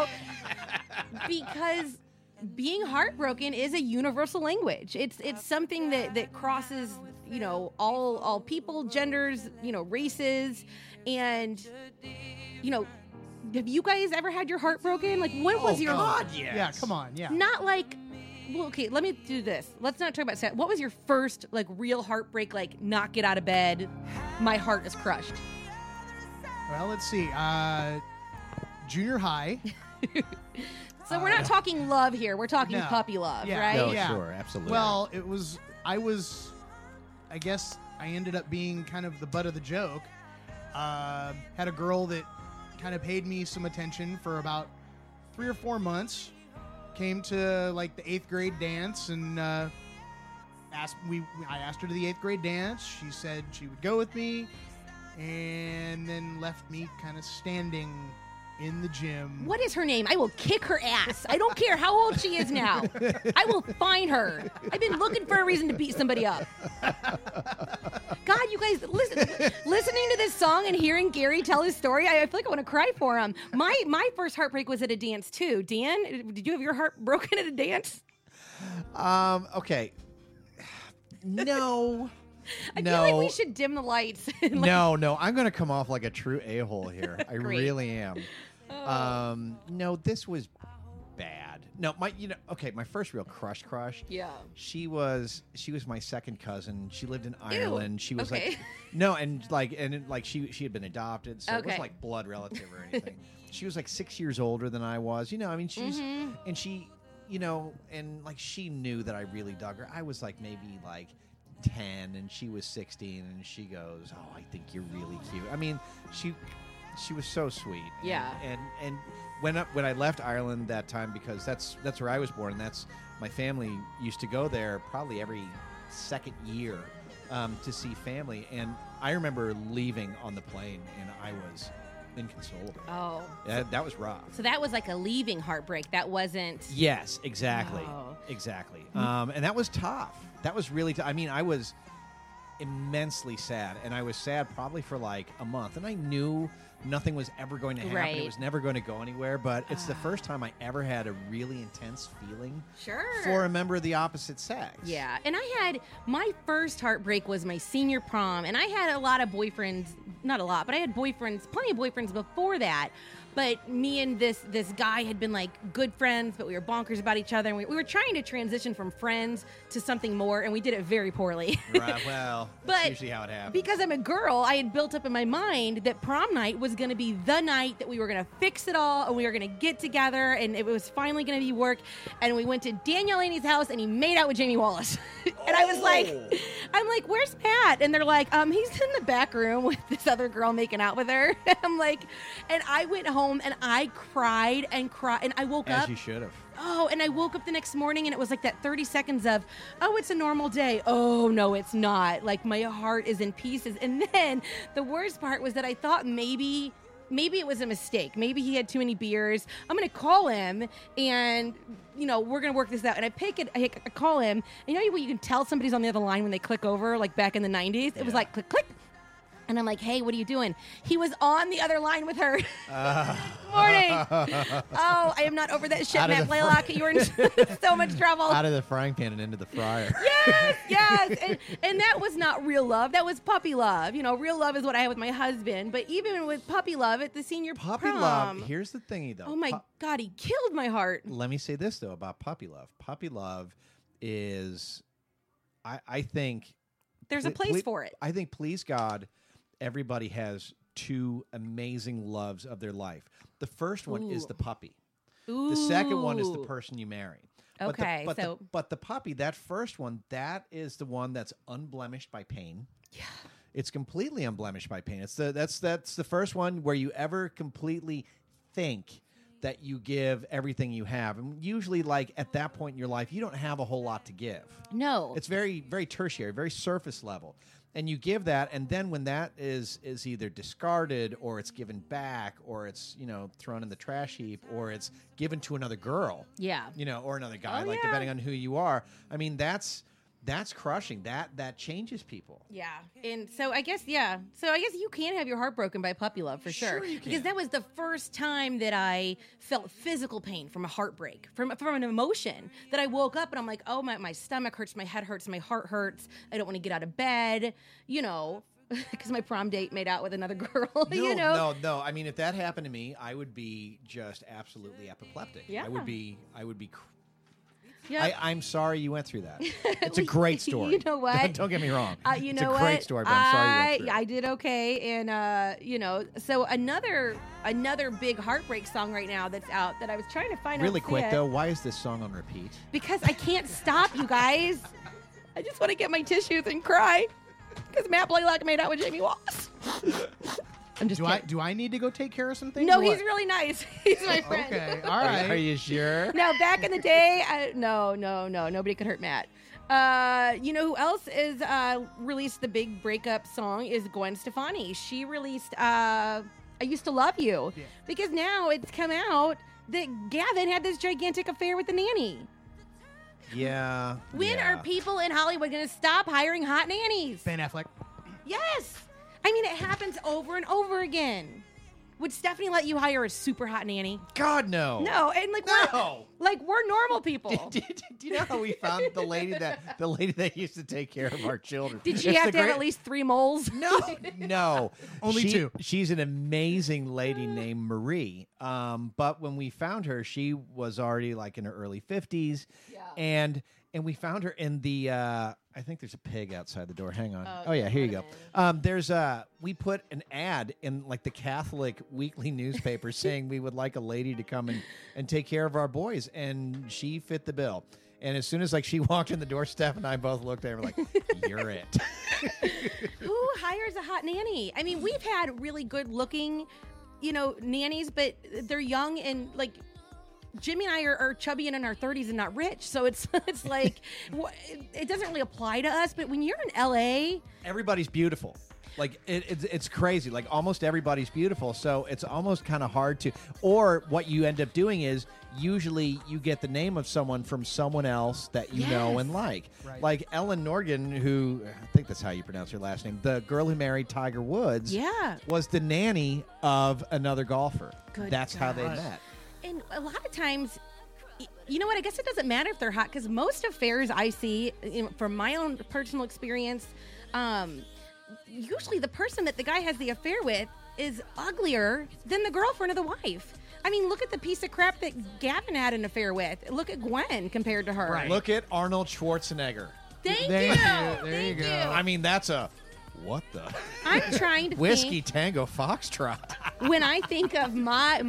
because being heartbroken is a universal language. It's something that crosses all people, genders, races, and have you guys ever had your heart broken? Like, when was your God, yes. Yeah, come on. Yeah. not like? Well, okay, let me do this. Let's not talk about sex. What was your first real heartbreak? Like, not get out of bed, my heart is crushed. Well, let's see. Junior high. So we're not talking love here. We're talking No. puppy love, Yeah. right? No, Yeah. sure, absolutely. Well, I guess I ended up being kind of the butt of the joke. Had a girl that kind of paid me some attention for about 3 or 4 months. Came to the 8th grade dance and I asked her to the 8th grade dance. She said she would go with me, and then left me kind of standing in the gym. What is her name? I will kick her ass. I don't care how old she is now. I will find her. I've been looking for a reason to beat somebody up. God, you guys, listening to this song and hearing Gary tell his story, I feel like I want to cry for him. My first heartbreak was at a dance too. Dan, did you have your heart broken at a dance? Okay. No. I feel like we should dim the lights. And No, I'm going to come off like a true a-hole here. I Great. really am. No, this was bad. No, my first real crush. Yeah. She was my second cousin. She lived in Ireland. She was okay. she had been adopted, so it Okay. wasn't like blood relative or anything. She was 6 years older than I was. She's and she, and she knew that I really dug her. I was maybe 10 and she was 16, and she goes, "Oh, I think you're really cute." I mean, she was so sweet. Yeah. And when I left Ireland that time, because that's where I was born, and that's my family used to go there probably every second year to see family. And I remember leaving on the plane, and I was inconsolable. Oh. That was rough. So that was a leaving heartbreak. That wasn't. Yes, exactly. Oh. Exactly. And that was tough. That was really tough. I mean, I was immensely sad, and I was sad probably for a month, and I knew nothing was ever going to happen. Right. It was never going to go anywhere, but it's the first time I ever had a really intense feeling Sure. for a member of the opposite sex. Yeah, and I had my first heartbreak was my senior prom, and I had a lot of boyfriends, not a lot, but I had boyfriends, plenty of boyfriends before that. But me and this guy had been good friends, but we were bonkers about each other, and we were trying to transition from friends to something more, and we did it very poorly. Right, well, that's But usually how it happens. because I'm a girl, I had built up in my mind that prom night was going to be the night that we were going to fix it all, and we were going to get together, and it was finally going to be work. And we went to Daniel Laney's house, and he made out with Jamie Wallace. And I was I'm like, "Where's Pat?" And they're like, "He's in the back room with this other girl making out with her." I'm like, and I went home and I cried and cried, and I woke As up. you should have. Oh, and I woke up the next morning, and it was that 30 seconds of, "Oh, it's a normal day." Oh, no, it's not. My heart is in pieces. And then the worst part was that I thought maybe it was a mistake. Maybe he had too many beers. I'm going to call him, and, we're going to work this out. And I call him, and when you can tell somebody's on the other line when they click over, back in the 90s? It was click, click. And I'm like, "Hey, what are you doing?" He was on the other line with her. Morning. Oh, I am not over that shit, Out of Matt the Blaylock. You were in so much trouble. Out of the frying pan and into the fryer. Yes. And that was not real love. That was puppy love. Real love is what I had with my husband. But even with puppy love at the senior Puppy prom, love. Here's the thingy, though. oh my God, he killed my heart. Let me say this, though, about puppy love. Puppy love is, I think... There's a place for it. I think, please God, everybody has two amazing loves of their life. The first one is the puppy. Ooh. The second one is the person you marry. Okay, But the puppy, that first one, that is the one that's unblemished by pain. Yeah. It's completely unblemished by pain. That's the first one where you ever completely think that you give everything you have. And usually, at that point in your life, you don't have a whole lot to give. No. It's very, very tertiary, very surface level. And you give that, and then when that is either discarded, or it's given back, or it's thrown in the trash heap, or it's given to another girl, Yeah. or another guy, Oh, yeah. depending on who you are. I mean, that's that's crushing. That changes people. Yeah. And so I guess you can have your heart broken by puppy love for sure. Sure you can. Because that was the first time that I felt physical pain from a heartbreak, from an emotion that I woke up and I'm like, oh, my stomach hurts, my head hurts, my heart hurts. I don't want to get out of bed, because my prom date made out with another girl, No. I mean, if that happened to me, I would be just absolutely apoplectic. Yeah. I would be. Yeah. I'm sorry you went through that. It's a great story. You know what? Don't get me wrong. You it's know a what? great story, but I'm sorry you went through it. I did okay, and so another big heartbreak song right now that's out that I was trying to find. Really out quick though, why is this song on repeat? Because I can't stop, you guys. I just want to get my tissues and cry because Matt Blaylock made out with Jamie Wallace. I'm just kidding. Do I need to go take care of some things? No, or he's what? really nice. He's my friend. Okay, all right. Are you sure? No, back in the day, no, nobody could hurt Matt. You know who else is released the big breakup song is Gwen Stefani. She released I Used to Love You because now it's come out that Gavin had this gigantic affair with the nanny. Yeah. When yeah. are people in Hollywood going to stop hiring hot nannies? Ben Affleck. Yes. I mean, it happens over and over again. Would Stephanie let you hire a super hot nanny? God, no. No, and we're normal people. Do you know how we found the lady that used to take care of our children? Did she It's have the to have great- at least 3 moles? No. Only 2. She's an amazing lady named Marie. But when we found her, she was already like in her early 50s. Yeah. And we found her in the I think there's a pig outside the door. Hang on. Oh yeah, here you go. We put an ad in like the Catholic weekly newspaper saying we would like a lady to come and take care of our boys, and she fit the bill. And as soon as like she walked in the door, Steph and I both looked at her like, "You're it." Who hires a hot nanny? I mean, we've had really good looking, nannies, but they're young and like Jimmy and I are chubby and in our 30s and not rich. So it's like, it doesn't really apply to us. But when you're in LA, everybody's beautiful. Like it's crazy. Like almost everybody's beautiful. So it's almost kind of hard to, or what you end up doing is usually you get the name of someone from someone else that you know and like. Right. Like Ellen Norgan, who I think that's how you pronounce her last name, the girl who married Tiger Woods, was the nanny of another golfer. Good That's how they gosh. met. And a lot of times, you know what? I guess it doesn't matter if they're hot because most affairs I see, from my own personal experience, usually the person that the guy has the affair with is uglier than the girlfriend of the wife. I mean, look at the piece of crap that Gavin had an affair with. Look at Gwen compared to her. Right. Look at Arnold Schwarzenegger. Thank There you. you- there Thank you go. I mean, that's a what the I'm trying to whiskey think, tango foxtrot. when I think of my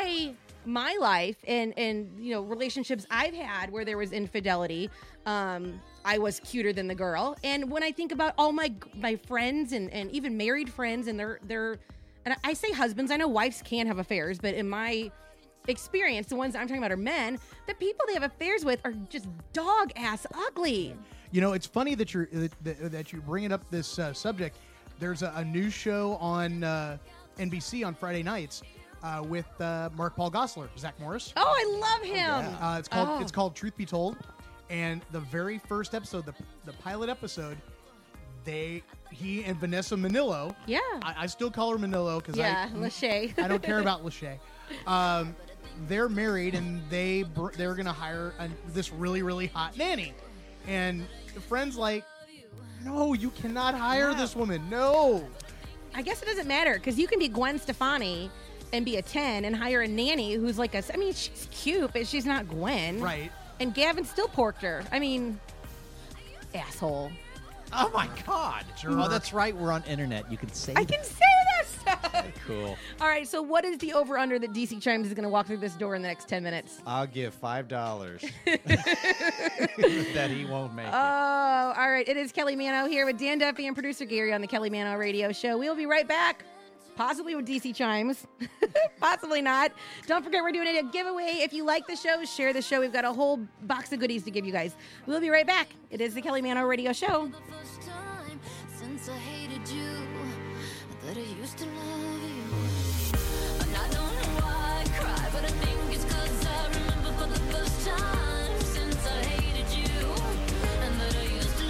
life and relationships I've had where there was infidelity, I was cuter than the girl. And when I think about all my friends and even married friends and they're and I say husbands, I know wives can have affairs, but in my experience, the ones I'm talking about are men. The people they have affairs with are just dog ass ugly. It's funny that you're bringing up this subject. There's a news show on NBC on Friday nights with Mark Paul Gosselaar, Zach Morris. Oh, I love him. It's called Truth Be Told, and the very first episode, the pilot episode, he and Vanessa Manillo. Yeah. I still call her Manillo because Lachey. I don't care about Lachey. They're married and they're going to hire this really, really hot nanny. And the friend's like, no, you cannot hire this woman. No. I guess it doesn't matter because you can be Gwen Stefani and be a 10 and hire a nanny who's like she's cute, but she's not Gwen. Right. And Gavin still porked her. I mean, asshole. Oh my God! Jerk. Oh, that's right. We're on internet. You can say. I can say that stuff. Cool. All right. So, what is the over/under that DC Chimes is going to walk through this door in the next 10 minutes? I'll give $5 that he won't make it. Oh, all right. It is Kelly Mano here with Dan Duffy and producer Gary on the Kelly Mano Radio Show. We'll be right back. Possibly with DC Chimes. Possibly not. Don't forget we're doing a giveaway. If you like the show, share the show. We've got a whole box of goodies to give you guys. We'll be right back. It is the Kelly Mano Radio Show. The first time since I hated you, that I used to love you. And I don't know why I cry, but I think it's 'cause I remember for the first time since I hated you, and that I used to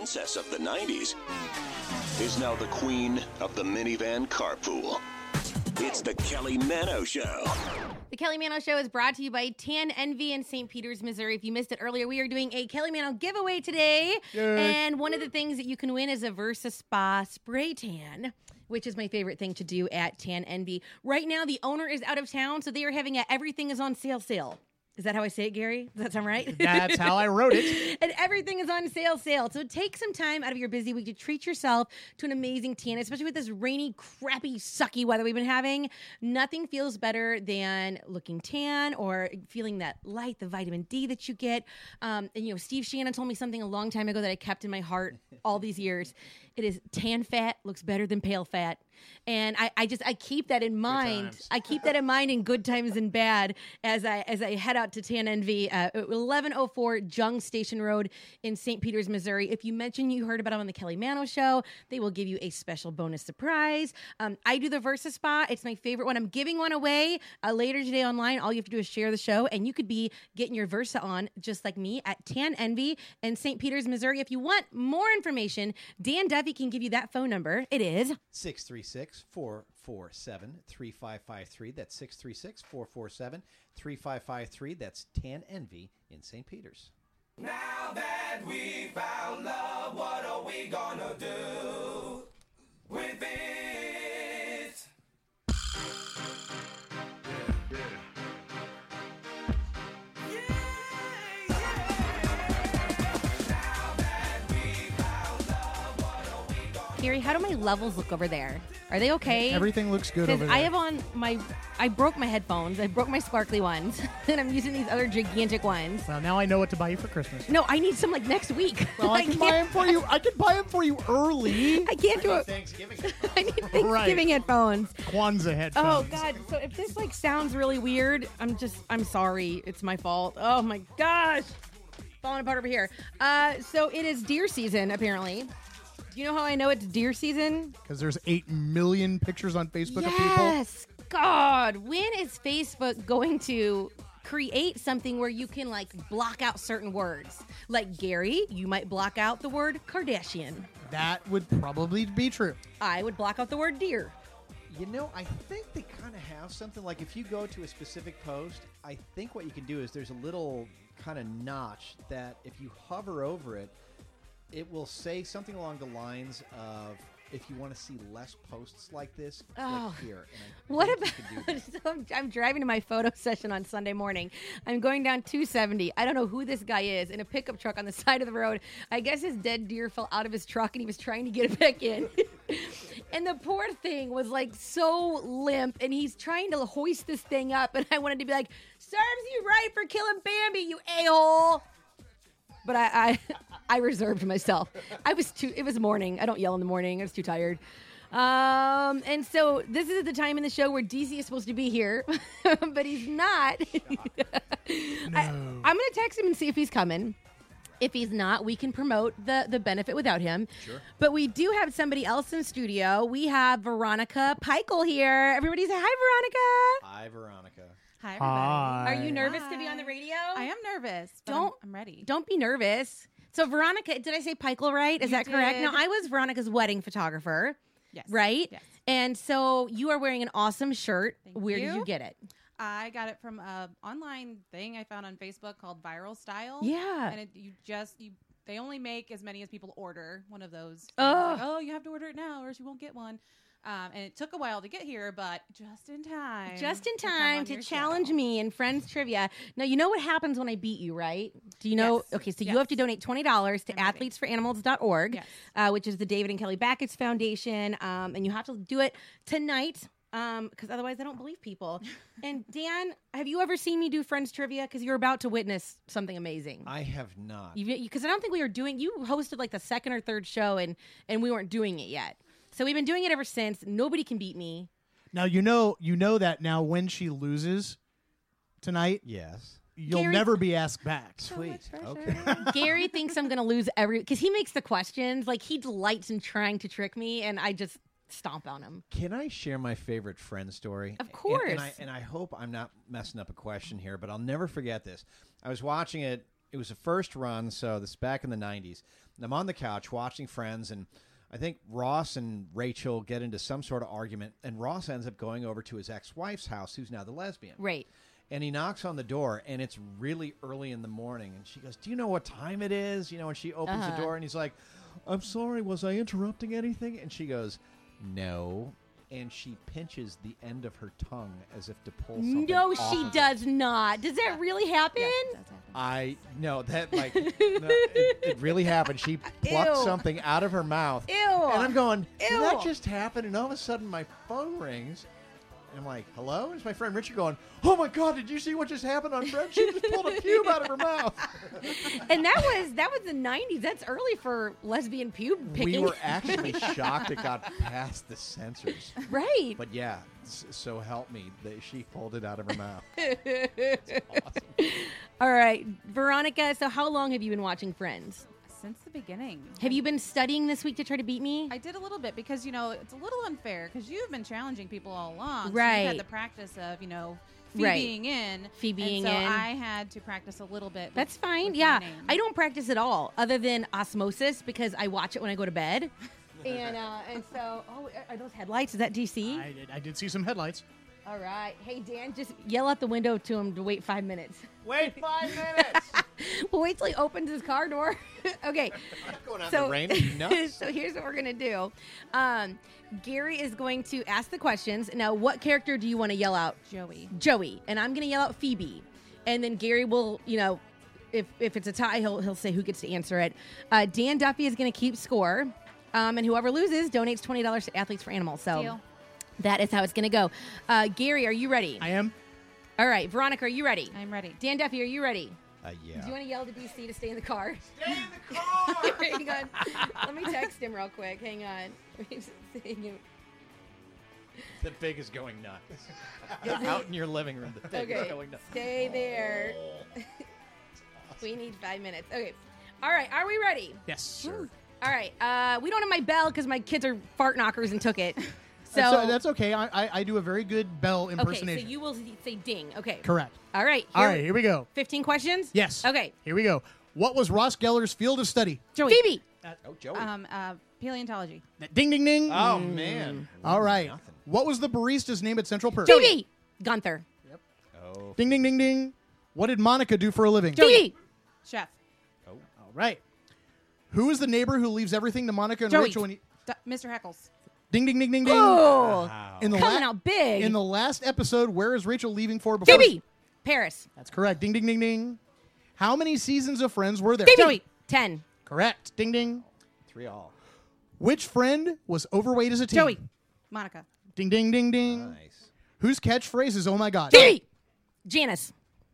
princess of the 90s, is now the queen of the minivan carpool. It's the Kelly Mano Show. The Kelly Mano Show is brought to you by Tan Envy in St. Peters, Missouri. If you missed it earlier, we are doing a Kelly Mano giveaway today. And one of the things that you can win is a Versa Spa spray tan, which is my favorite thing to do at Tan Envy. Right now, the owner is out of town, so they are having a everything is on sale. Is that how I say it, Gary? Does that sound right? That's how I wrote it. And everything is on sale. So take some time out of your busy week to treat yourself to an amazing tan, especially with this rainy, crappy, sucky weather we've been having. Nothing feels better than looking tan or feeling that light, the vitamin D that you get. And, Steve Shannon told me something a long time ago that I kept in my heart all these years. It is tan fat looks better than pale fat. And I keep that in mind. I keep that in mind in good times and bad as I head out to Tan Envy, 1104 Jung Station Road in St. Peters, Missouri. If you mention you heard about them on the Kelly Mano Show, they will give you a special bonus surprise. I do the Versa Spa. It's my favorite one. I'm giving one away later today online. All you have to do is share the show, and you could be getting your Versa on just like me at Tan Envy in St. Peters, Missouri. If you want more information, Dan Duffy can give you that phone number. It is 636-447-3553. That's 636-447-3553. That's Tan Envy in St. Peters. Now that we found love, what are we gonna do with it? Gary, how do my levels look over there? Are they okay? Everything looks good over there. I have on I broke my headphones. I broke my sparkly ones. And I'm using these other gigantic ones. Well, now I know what to buy you for Christmas. No, I need some next week. Well, I can buy them for you. I can buy them for you early. I can't do it. Thanksgiving. I need Thanksgiving headphones. Kwanzaa headphones. Oh God! So if this sounds really weird, I'm sorry. It's my fault. Oh my gosh, falling apart over here. So it is deer season apparently. Do you know how I know it's deer season? Because there's 8 million pictures on Facebook of people. Yes, God. When is Facebook going to create something where you can block out certain words? Like Gary, you might block out the word Kardashian. That would probably be true. I would block out the word deer. I think they kind of have something like if you go to a specific post, I think what you can do is there's a little kind of notch that if you hover over it, it will say something along the lines of, if you want to see less posts like this, click here. And what about, so I'm driving to my photo session on Sunday morning. I'm going down 270. I don't know who this guy is in a pickup truck on the side of the road. I guess his dead deer fell out of his truck and he was trying to get it back in. And the poor thing was so limp and he's trying to hoist this thing up. And I wanted to be like, serves you right for killing Bambi, you a-hole. But I reserved myself. It was morning. I don't yell in the morning. I was too tired. And so this is the time in the show where DC is supposed to be here, but he's not. No. I'm going to text him and see if he's coming. If he's not, we can promote the benefit without him. Sure. But we do have somebody else in studio. We have Veronica Peichel here. Everybody say hi, Veronica. Hi, Veronica. Hi, everybody. Are you nervous to be on the radio? I am nervous, but I'm ready. Don't be nervous. So, Veronica, did I say Peichel right? Is that correct? No, I was Veronica's wedding photographer. Yes. Right? Yes. And so you are wearing an awesome shirt. Where did you get it? I got it from an online thing I found on Facebook called Viral Style. Yeah. And they only make as many as people order one of those. You have to order it now or else you won't get one. And it took a while to get here, but just in time. Just in time to challenge me in Friends Trivia. Now, you know what happens when I beat you, right? Do you know? Yes. Okay, so you have to donate $20 to athletesforanimals.org, yes. Which is the David and Kelly Backus Foundation. And you have to do it tonight because otherwise I don't believe people. And Dan, have you ever seen me do Friends Trivia? Because you're about to witness something amazing. I have not. Because I don't think we were doing, you hosted the second or third show and we weren't doing it yet. So we've been doing it ever since. Nobody can beat me. Now you know that now when she loses tonight, yes, you'll Gary, never be asked back. Sweet. Okay. Gary thinks I'm going to lose because he makes the questions. He delights in trying to trick me, and I just stomp on him. Can I share my favorite friend story? Of course. And I hope I'm not messing up a question here, but I'll never forget this. I was watching it it was the first run, so this is back in the 90s. And I'm on the couch watching Friends, and I think Ross and Rachel get into some sort of argument, and Ross ends up going over to his ex-wife's house, who's now the lesbian. Right. And he knocks on the door, and it's really early in the morning. And she goes, "Do you know what time it is?" You know, and she opens the door, and he's like, "I'm sorry, was I interrupting anything?" And she goes, "No." And she pinches the end of her tongue as if to pull something No, off she of it. does not. Does that really happen? I know that, like, no, it really happened. She plucked Ew. something out of her mouth. Ew. And I'm going, did Ew. that just happen? And all of a sudden, my phone rings. And I'm like, hello? And it's my friend Richard going, oh my God, did you see what just happened on Fred? She just pulled a pube out of her mouth. And that was the 90s. That's early for lesbian pube picking. We were actually shocked it got past the censors. Right. But yeah, so help me, she pulled it out of her mouth. It's awesome. All right, Veronica, so how long have you been watching Friends? Since the beginning. Have you been studying this week to try to beat me? I did a little bit because, it's a little unfair because you've been challenging people all along. So Right. you've had the practice of, Phoebeing Right. in. Phoebeing and so in. I had to practice a little bit. That's with- fine. with my Yeah. name. I don't practice at all other than osmosis because I watch it when I go to bed. and so, are those headlights? Is that DC? I did see some headlights. All right. Hey, Dan, just yell out the window to him to wait 5 minutes. Wait 5 minutes. We'll wait till he opens his car door. Okay. Going out in the rain. Are you nuts? So here's what we're going to do. Gary is going to ask the questions. Now, what character do you want to yell out? Joey. And I'm going to yell out Phoebe. And then Gary will, if it's a tie, he'll say who gets to answer it. Dan Duffy is going to keep score. And whoever loses donates $20 to Athletes for Animals. So Deal. that is how it's going to go. Gary, are you ready? I am. All right. Veronica, are you ready? I'm ready. Dan Duffy, are you ready? Yeah. Do you want to yell to DC to stay in the car? Stay in the car! Hang on. Let me text him real quick. Hang on. The pig is going nuts. Out in your living room, the pig is Okay. going nuts. Stay there. We need 5 minutes. Okay. All right. Are we ready? Yes. Sure. All right. We don't have my bell because my kids are fart knockers and took it. So That's okay. I do a very good bell okay. impersonation. So you will say ding. Okay. Correct. All right. All right, here we go. 15 questions? Yes. Okay. Here we go. What was Ross Geller's field of study? Joey. Phoebe. Oh, Joey. Paleontology. Ding, ding, ding. Oh, man. All right. Nothing. What was the barista's name at Central Perk? Phoebe. Gunther. Oh. Ding, ding, ding, ding. What did Monica do for a living? Phoebe. Chef. All right. Who is the neighbor who leaves everything to Monica and Joey. Rachel? Mr. Heckles. Ding, ding, ding, ding, ding. Oh. In the Coming out big. In the last episode, where is Rachel leaving for? Before Phoebe. Paris. That's correct. Ding, ding, ding, ding. How many seasons of Friends were there? Phoebe. Joey. 10. Correct. Ding, ding. 3-all. Which friend was overweight as a teen? Joey. Monica. Ding, ding, ding, ding. Nice. Whose catchphrase is "Oh my God"? Phoebe. Janice.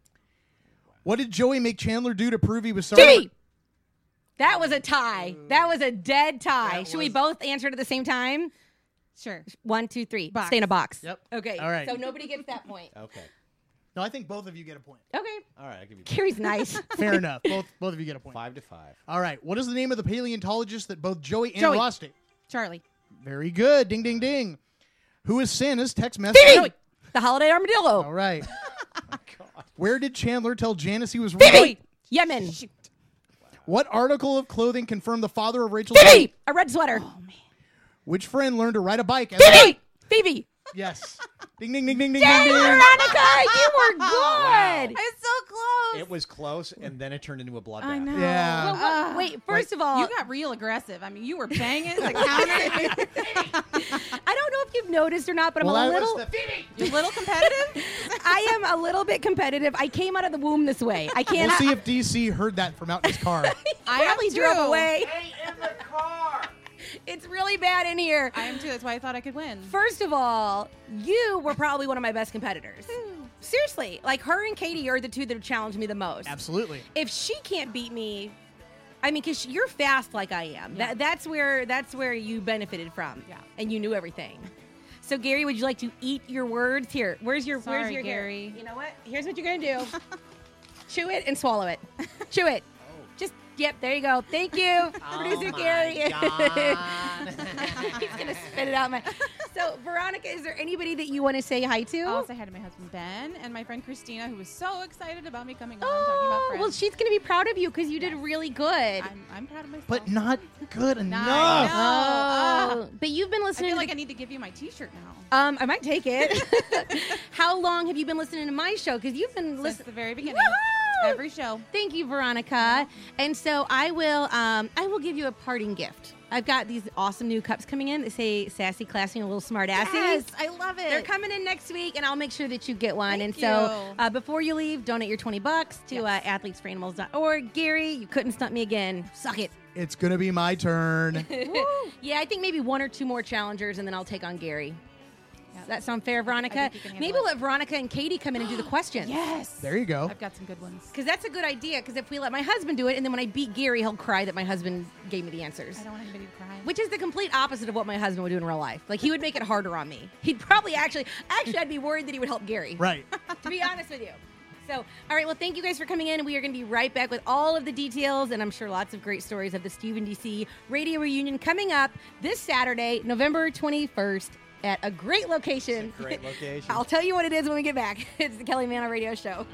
What did Joey make Chandler do to prove he was sorry? Phoebe. That was a tie. That was a dead tie. Should we both answer it at the same time? Sure. 1, 2, 3. Box. Stay in a box. Yep. Okay. All right. So nobody gets that point. Okay. No, I think both of you get a point. Okay. All right, I'll give you Gary's nice. Fair enough. Both of you get a point. 5 to 5. All right. What is the name of the paleontologist that both Joey and Joey. Ross date? Charlie. Very good. Ding, ding, ding. Who is Santa's text message? Phoebe. The holiday armadillo. All right. Where did Chandler tell Janice he was Phoebe. Yemen. What article of clothing confirmed the father of Rachel's Phoebe. A red sweater. Oh, man. Which friend learned to ride a bike? Phoebe. Phoebe. Yes. Ding, ding, ding, ding, ding, Dang, ding, ding. Veronica, you were good. It's so close. It was close, and then it turned into a bloodbath. I know. Yeah. Well, wait, first of all, You got real aggressive. I mean, you were banging the counter. I don't know if you've noticed or not, but Well, I'm I a was little. You're a little competitive. I am a little bit competitive. I came out of the womb this way. I We'll can't. see if DC heard that from out in his car. I probably am drove too. away. Hey, in the car! It's really bad in here. I am too. That's why I thought I could win. First of all, you were probably one of my best competitors. Seriously, like her and Katie are the two that have challenged me the most. Absolutely. If she can't beat me, I mean, because you're fast like I am. Yeah. That's where you benefited from. Yeah. And you knew everything. So Gary, would you like to eat your words? Here, where's your Sorry, hair? Gary. You know what? Here's what you're gonna do. Chew it and swallow it. Chew it. Just yep. There you go. Thank you, producer Gary. He's gonna spit it out. So, Veronica, is there anybody that you want to say hi to? I'll say hi to my husband Ben and my friend Christina, who was so excited about me coming on and talking about friends. Well, she's gonna be proud of you because you did really good. I'm proud of myself. But not good enough. Oh, but you've been I listening. feel to like I need to give you my T-shirt now. I might take it. How long have you been listening to my show? Because you've been Since listening the very beginning. Woohoo! Every show. Thank you, Veronica. And so I will give you a parting gift. I've got these awesome new cups coming in that say sassy, classy, and a little smart assy. Yes, I love it. They're coming in next week, and I'll make sure that you get one. Thank So before you leave, donate your $20 to athletesforanimals.org. Gary, you couldn't stump me again. Suck it. It's going to be my turn. Yeah, I think maybe one or two more challengers, and then I'll take on Gary. Does that sound fair, Veronica? Maybe we'll let Veronica and Katie come in and do the questions. Yes. There you go. I've got some good ones. Because that's a good idea. Because if we let my husband do it, and then when I beat Gary, he'll cry that my husband gave me the answers. I don't want anybody to cry. Which is the complete opposite of what my husband would do in real life. Like, he would make it harder on me. He'd probably actually, I'd be worried that he would help Gary. Right. To be honest with you. So, all right, well, thank you guys for coming in. We are going to be right back with all of the details and I'm sure lots of great stories of the Stephen DC Radio Reunion coming up this Saturday, November 21st. At a great location. It's a great location. I'll tell you what it is when we get back. It's the Kelly Mano Radio Show.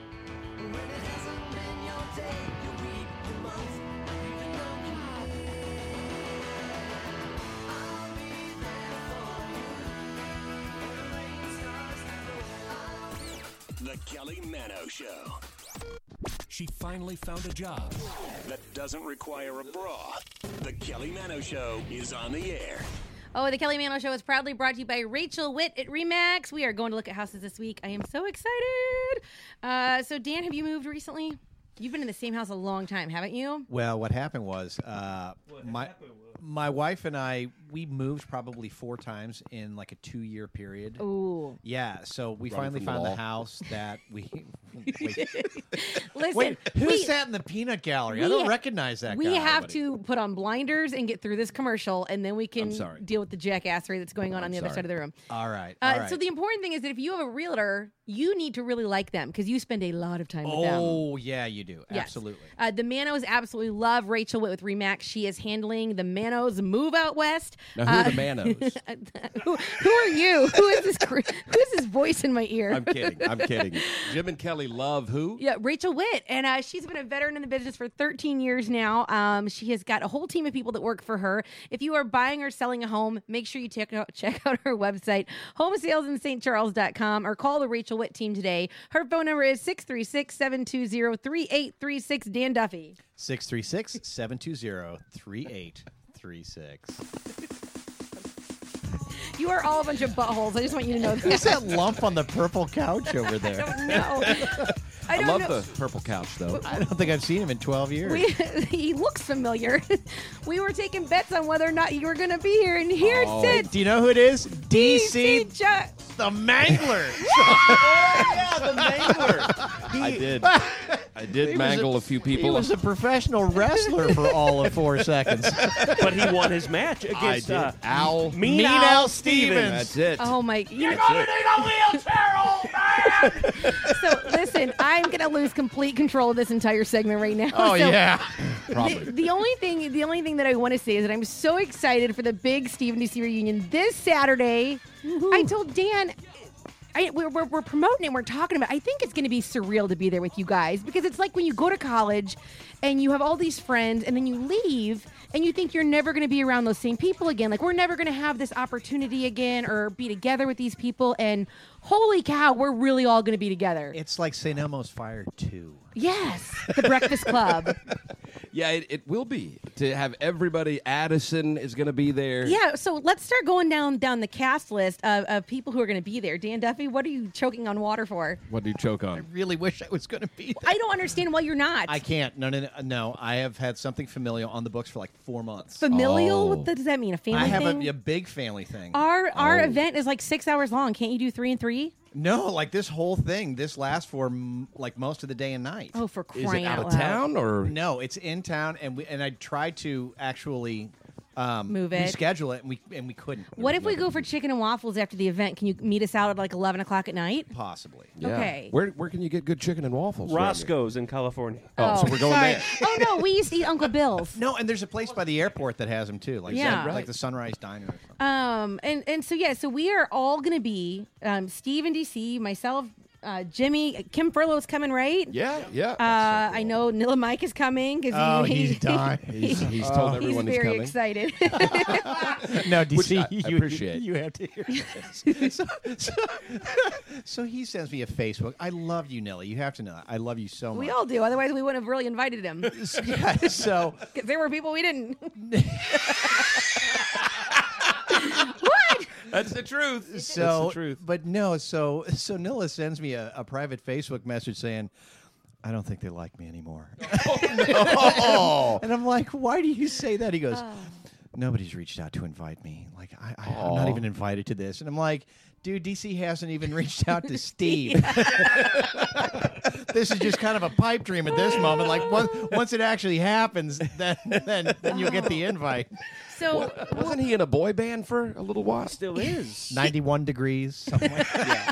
The Kelly Mano Show. She finally found a job that doesn't require a bra. The Kelly Mano Show is on the air. Oh, the Kelly Mano Show is proudly brought to you by Rachel Witt at RE/MAX. We are going to look at houses this week. I am so excited. So, Dan, have you moved recently? You've been in the same house a long time, haven't you? Well, what happened was my wife and I, we moved probably 4 times in like a 2-year period. Ooh. Yeah, so we Running finally from the found the law. house that we... Listen, Wait, who sat in the peanut gallery? I don't recognize that we guy. We have to put on blinders and get through this commercial, and then we can I'm sorry. deal with the jackassery that's going on I'm the other sorry. side of the room. All right. So the important thing is that if you have a realtor, you need to really like them because you spend a lot of time with them. Oh, yeah, you do. Yes. Absolutely. The Manos absolutely love Rachel Witt with RE/MAX. She is handling the Manos move out west. Now, who are the Manos? who are you? Who is this voice in my ear? I'm kidding. Jim and Kelly love who? Yeah, Rachel Witt. And she's been a veteran in the business for 13 years now. She has got a whole team of people that work for her. If you are buying or selling a home, make sure you check out her website, homesalesInSt. Charles.com, or call the Rachel Witt team today. Her phone number is 636-720-3836. Dan Duffy. 636-720-3836. You are all a bunch of buttholes. I just want you to know that. Who's that lump on the purple couch over there? I don't know. I love the purple couch, though. I don't think I've seen him in 12 years. He looks familiar. We were taking bets on whether or not you were going to be here, and here it sits. Do you know who it is? DC the Mangler. Oh, yeah, the Mangler. I did mangle a few people. He was a professional wrestler for all of 4 seconds. But he won his match against Mean Al Al Stevens. That's it. Oh, my. You're going to need a wheelchair, old man! So, listen, I'm going to lose complete control of this entire segment right now. Oh, So, yeah. Probably. The only thing that I want to say is that I'm so excited for the big Stephen DC reunion this Saturday. I told Dan, we're promoting it. We're talking about it. I think it's going to be surreal to be there with you guys because it's like when you go to college and you have all these friends and then you leave and you think you're never going to be around those same people again. Like, we're never going to have this opportunity again or be together with these people. And holy cow, we're really all going to be together. It's like St. Elmo's Fire 2. Yes, the Breakfast Club. Yeah, it will be. To have everybody, Addison is going to be there. Yeah, so let's start going down the cast list of people who are going to be there. Dan Duffy, what are you choking on water for? What do you choke on? I really wish I was going to be there. I don't understand why you're not. I can't. No. I have had something familial on the books for like 4 months. Familial? What does that mean? A family I have thing? a big family thing. Our event is like 6 hours long. Can't you do 3 and 3? No, like this whole thing, this lasts for like most of the day and night. Oh, for crying Is it out out of loud. town or? No, it's in town, and I tried to actually Move it. reschedule it, and we couldn't. What if we go for chicken and waffles after the event? Can you meet us out at like 11 o'clock at night? Possibly. Yeah. Okay. Where can you get good chicken and waffles? Roscoe's in California. Oh, so we're going sorry. there. Oh no, we used to eat Uncle Bill's. No, and there's a place by the airport that has them too, like Yeah. like the Sunrise Diner. Or something. And so yeah, so we are all gonna be Steve and DC, myself, Jimmy, Kim Furlow's coming, right? Yeah, yeah. I know Nilla Mike is coming because he's dying. He's told everyone he's he's very coming. excited. No, DC, Which I you appreciate. You have to hear this. So he sends me a Facebook. I love you, Nilla. You have to know that. I love you so much. We all do. Otherwise, we wouldn't have really invited him. Yeah, so 'Cause there were people we didn't. That's the truth. So, That's the truth. but no, so Nilla sends me a private Facebook message saying, I don't think they like me anymore. Oh, And I'm like, why do you say that? He goes, nobody's reached out to invite me. Like, I'm not even invited to this. And I'm like, dude, DC hasn't even reached out to Steve. This is just kind of a pipe dream at this moment. Like, once it actually happens, then you'll get the invite. So wasn't he in a boy band for a little while? Still is. 91 degrees, something like that.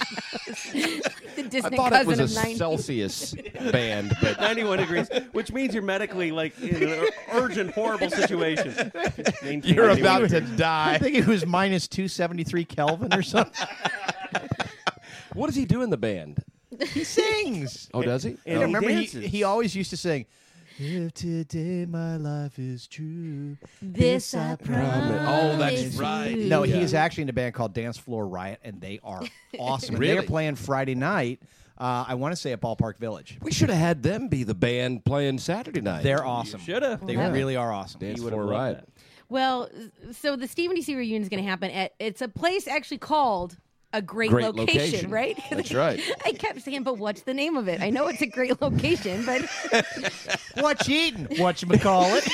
the I distant thought it cousin was of a 90. Celsius band, but 91 degrees, which means you're medically like in an urgent, horrible situation. Maintain you're 91 about to degrees. I die. think it was minus 273 Kelvin or something. What does he do in the band? He sings. Oh, does he? And I he remember dances. he always used to sing, if today my life is true. This I promise. Oh, that's you. right. No, Yeah. he is actually in a band called Dance Floor Riot, and they are awesome. And They're Really? playing Friday night, I want to say at Ballpark Village. We should have had them be the band playing Saturday night. They're awesome. Should have. They really are awesome. Dance You would've Floor loved Riot. that. Well, so the Steve and DC reunion is going to happen at it's a place actually called a great Great location, location. right? That's right. I kept saying, but what's the name of it? I know it's a great location, but What you eating? Whatchamacallit?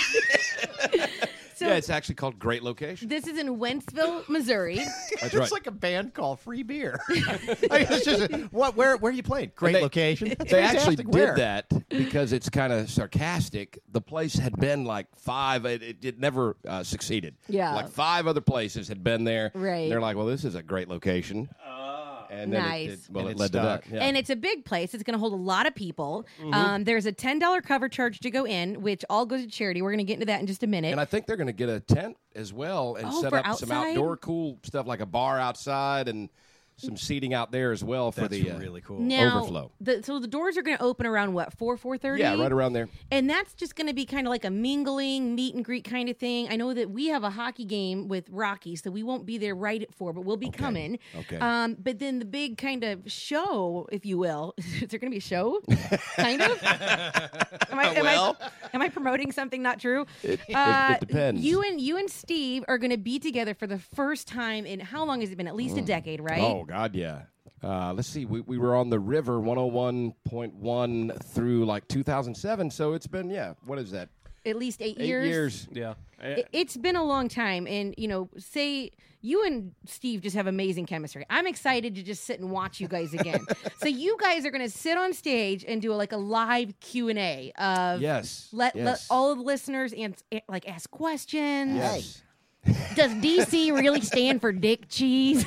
so Yeah, it's actually called Great Location. this is in Wentzville, Missouri. That's It's right. like a band called Free Beer. It's just where are you playing? Great they- location. That's They actually fantastic. did Where? that because it's kind of sarcastic. The place had been like 5. It never succeeded. Yeah. Like 5 other places had been there. Right. They're like, well, this is a great location. And then Nice. it And it it led to that. stuck. Yeah. And it's a big place. It's going to hold a lot of people. There's a $10 cover charge to go in, which all goes to charity. We're going to get into that in just a minute. And I think they're going to get a tent as well and Oh, set for up some outside? outdoor cool stuff like a bar outside and some seating out there as well for That's the really cool. now, overflow. so the doors are going to open around what, 4:30? Yeah, right around there. And that's just going to be kind of like a mingling, meet and greet kind of thing. I know that we have a hockey game with Rocky, so we won't be there right at 4, but we'll be coming. Okay. But then the big kind of show, if you will, is there going to be a show? Kind of? Am I promoting something not true? It depends. You and Steve are going to be together for the first time in how long has it been? At least a decade, right? Oh, God, yeah. Let's see. We were on the river 101.1 through like 2007. So it's been, what is that? At least 8 8 years. years. Yeah. It's been a long time, and say you and Steve just have amazing chemistry. I'm excited to just sit and watch you guys again. So you guys are going to sit on stage and do a live Q&A of Yes. let yes. all of the listeners ask questions. Yes. Does DC really stand for dick cheese?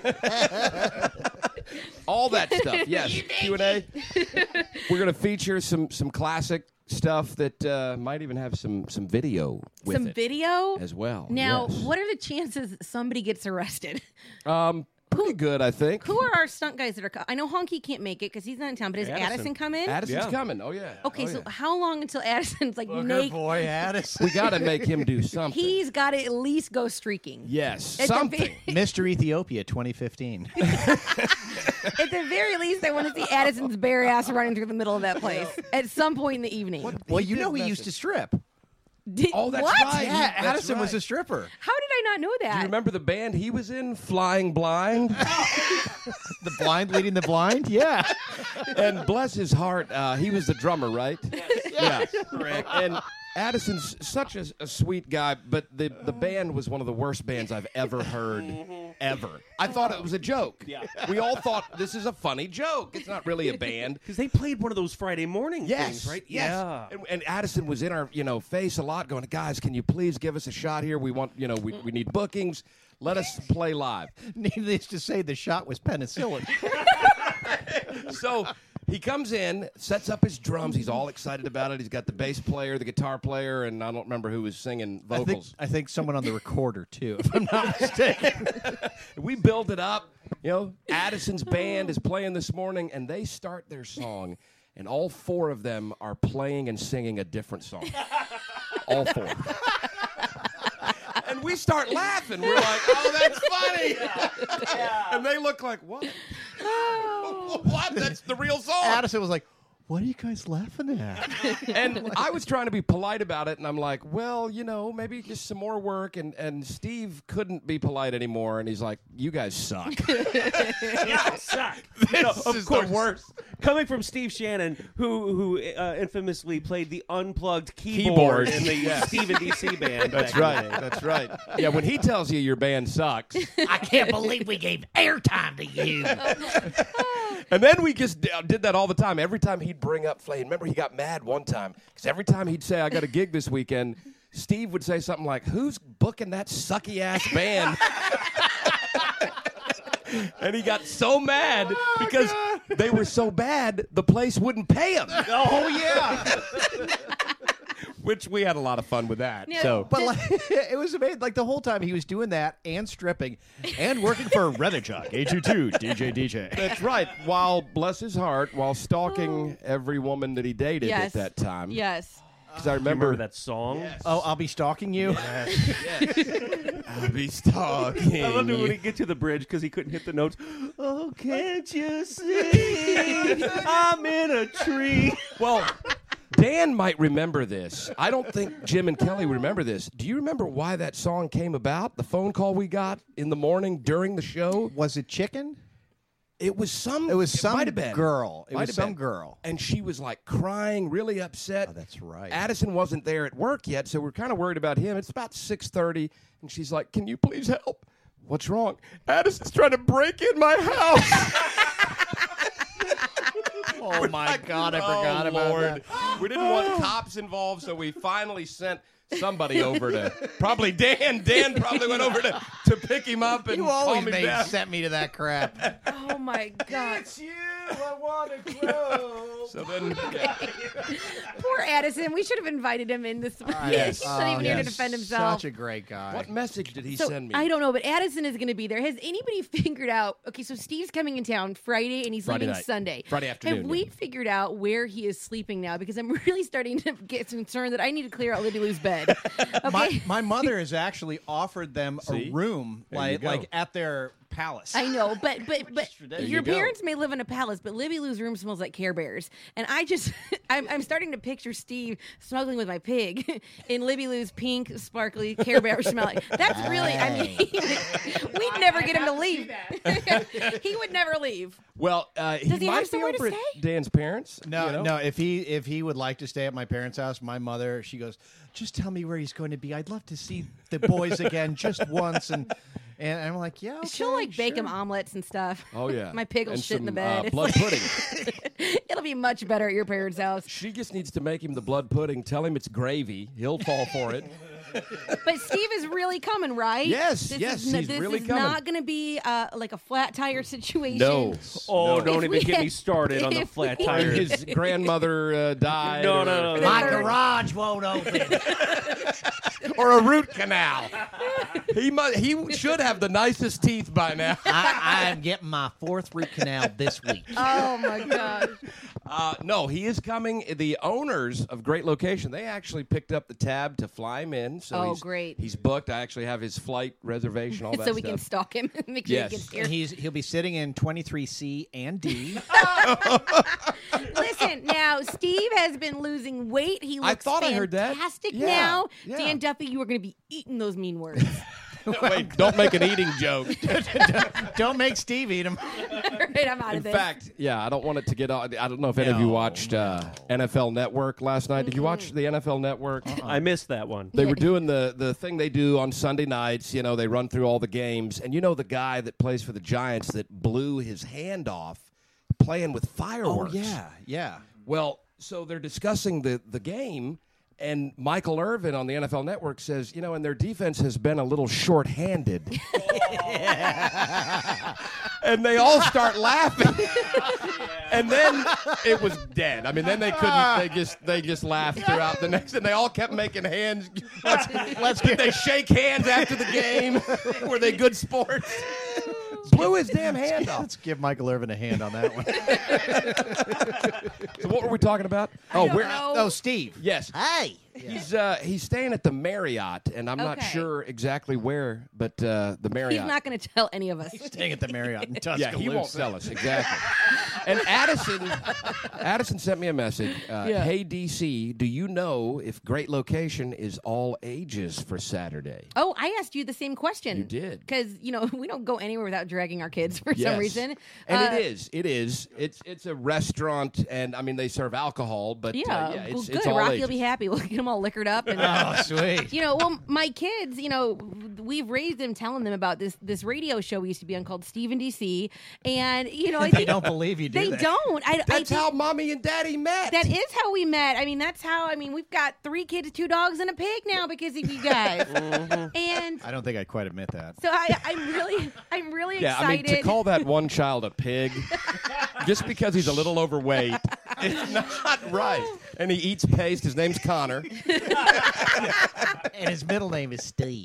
All that stuff. Yes. Q&A. We're going to feature some classic stuff that might even have some video with Some it video as well. Now, yes. what are the chances somebody gets arrested? Pretty good, I think. Who are our stunt guys that are? I know Honky can't make it because he's not in town. But is Addison come in? Addison's coming. Oh, yeah. Okay, Oh, so yeah. how long until Addison's Good naked? boy, Addison. We got to make him do something. He's got to at least go streaking. Yes, At the something. Mr. Ethiopia 2015. At the very least, I want to see Addison's bare ass running through the middle of that place at some point in the evening. Well, he used to strip. Oh, that's what? right. Yeah, That's Addison was right. a stripper. How did I not know that? Do you remember the band he was in, Flying Blind? The blind leading the blind? Yeah. And bless his heart, he was the drummer, right? Yeah. Correct. And Addison's such a sweet guy, but the band was one of the worst bands I've ever heard, ever. I thought it was a joke. Yeah. We all thought this is a funny joke. It's not really a band. Because they played one of those Friday morning things, right? Yes. Yeah. And Addison was in our face a lot, going, guys, can you please give us a shot here? We want, we need bookings. Let us play live. Needless to say, the shot was penicillin. So he comes in, sets up his drums. He's all excited about it. He's got the bass player, the guitar player, and I don't remember who was singing vocals. I think someone on the recorder, too, if I'm not mistaken. We build it up. Addison's band is playing this morning, and they start their song, and all four of them are playing and singing a different song. All four. And we start laughing. We're like, oh, that's funny. Yeah. And they look like, what? What? That's the real song. Addison was like, what are you guys laughing at? And I was trying to be polite about it, and I'm like, well, maybe just some more work. And Steve couldn't be polite anymore, and he's like, you guys suck. Yeah, suck. Of course, the worst. Coming from Steve Shannon, who infamously played the unplugged keyboard in the Steve and DC band. That's right. That's right. Yeah, when he tells you your band sucks. I can't believe we gave airtime to you. And then we just did that all the time. Every time he'd bring up Flay, remember he got mad one time because every time he'd say, I got a gig this weekend, Steve would say something like, who's booking that sucky-ass band? And he got so mad because they were so bad, the place wouldn't pay him. Oh, yeah. Which we had a lot of fun with that. Yeah. But it was amazing. Like the whole time he was doing that and stripping and working for Revichok, 822 DJ. That's right. While, bless his heart, while stalking every woman that he dated at that time. Yes. Because I remember that song. Yes. Oh, I'll be stalking you. Yes. I'll be stalking. I loved it when he get to the bridge because he couldn't hit the notes. Oh, can't you see? I'm in a tree. Well, Dan might remember this. I don't think Jim and Kelly remember this. Do you remember why that song came about? The phone call we got in the morning during the show? Was it Chicken? It was some might have been. girl. It was some girl. And she was like crying, really upset. Oh, that's right. Addison wasn't there at work yet, so we're kind of worried about him. It's about 6:30, and she's like, can you please help? What's wrong? Addison's trying to break in my house. Oh, my God, I forgot about that. We didn't want cops involved, so we finally sent somebody over to probably Dan. Dan probably went over to pick him up and you always calm him down. sent me to that crap. Oh my God! It's you. I want to grow. So then, Poor Addison. We should have invited him in this week. He's not even here to defend himself. Such a great guy. what message did he So send me? I don't know, but Addison is going to be there. Has anybody figured out? Okay, so Steve's coming in town Friday, and he's Friday leaving night. Sunday. Friday afternoon, Have we figured out where he is sleeping now? Because I'm really starting to get concerned that I need to clear out Libby Lou's bed. Okay. My mother has actually offered them See? a room There you go. like at their palace. I know, but There your you go. parents may live in a palace, but Libby Lou's room smells like Care Bears, and I'm starting to picture Steve snuggling with my pig in Libby Lou's pink, sparkly Care Bear smell. That's really, I mean, we'd never get him to leave. He would never leave. Well, Does he might have be somewhere to over at stay? Dan's parents. No. If he would like to stay at my parents' house, my mother, she goes, just tell me where he's going to be. I'd love to see the boys again just once. And I'm like, yeah, okay, She'll like bake him sure. omelets and stuff. Oh yeah, My pig will And shit in the some, bed. It's blood like- pudding. It'll be much better at your parents' house. She just needs to make him the blood pudding. Tell him it's gravy. He'll fall for it. But Steve is really coming, right? Yes, this yes, is, he's this really is coming. not going to be like a flat tire situation. No. Oh, No. don't If even we get me had- started on the if flat we- Or tire. his grandmother died. No, or, no, no. My garage won't open. Or a root canal. He should have the nicest teeth by now. I am getting my 4th root canal this week. Oh my gosh. No, he is coming. The owners of Great Location, they actually picked up the tab to fly him in. So Oh, he's, great. He's booked. I actually have his flight reservation, all that So we stuff. can stalk him and make sure Yes. he gets here. And he'll be sitting in 23C and D. Listen, now Steve has been losing weight. He looks I thought I heard that. fantastic Yeah, now. yeah. Dan Duffy, you are going to be eating those mean words. Wait, don't make an eating joke. Don't make Steve eat them. Right, I'm out In of this. fact, yeah, I don't want it to get on. I don't know if any of you watched NFL Network last night. Did you watch the NFL Network? I missed that one. They were doing the thing they do on Sunday nights. You know, they run through all the games. And you know the guy that plays for the Giants that blew his hand off playing with fireworks? Oh, yeah. Well, so they're discussing the game, and Michael Irvin on the NFL Network says, you know, and their defense has been a little short-handed. And they all start laughing. And then it was dead. I mean, then they couldn't. They just laughed throughout the next, and they all kept making hands. Did they shake hands after the game? Were they good sports? Blew his damn hand off. Let's give Michael Irvin a hand on that one. So what were we talking about? Oh, Steve. Yes. Hey. He's staying at the Marriott, and I'm not Okay. sure exactly where, but the Marriott. He's not going to tell any of us. Staying at the Marriott in Tuscaloosa. Yeah, he won't tell us exactly. And Addison sent me a message. Hey DC, do you know if Great Location is all ages for Saturday? Oh, I asked you the same question. You did. Because, you know, we don't go anywhere without dragging our kids for some reason. And it is. It's a restaurant, and I mean they serve alcohol, but well, it's good. all Rocky ages. will be happy. We'll get them all liquored up. And, Oh, sweet. You know, well, my kids, you know, we've raised them telling them about this radio show we used to be on called Steve and DC, and you know, I They think don't believe you do They that. don't. I That's think how Mommy and Daddy met. that is how we met. I mean, that's how. I mean, we've got 3 kids, 2 dogs, and a pig now because of you guys. And I don't think I'd quite admit that. so I'm really Yeah, I mean, excited. to call that one child a pig just because he's a little overweight is not right. And he eats paste. His name's Connor. And his middle name is Steve.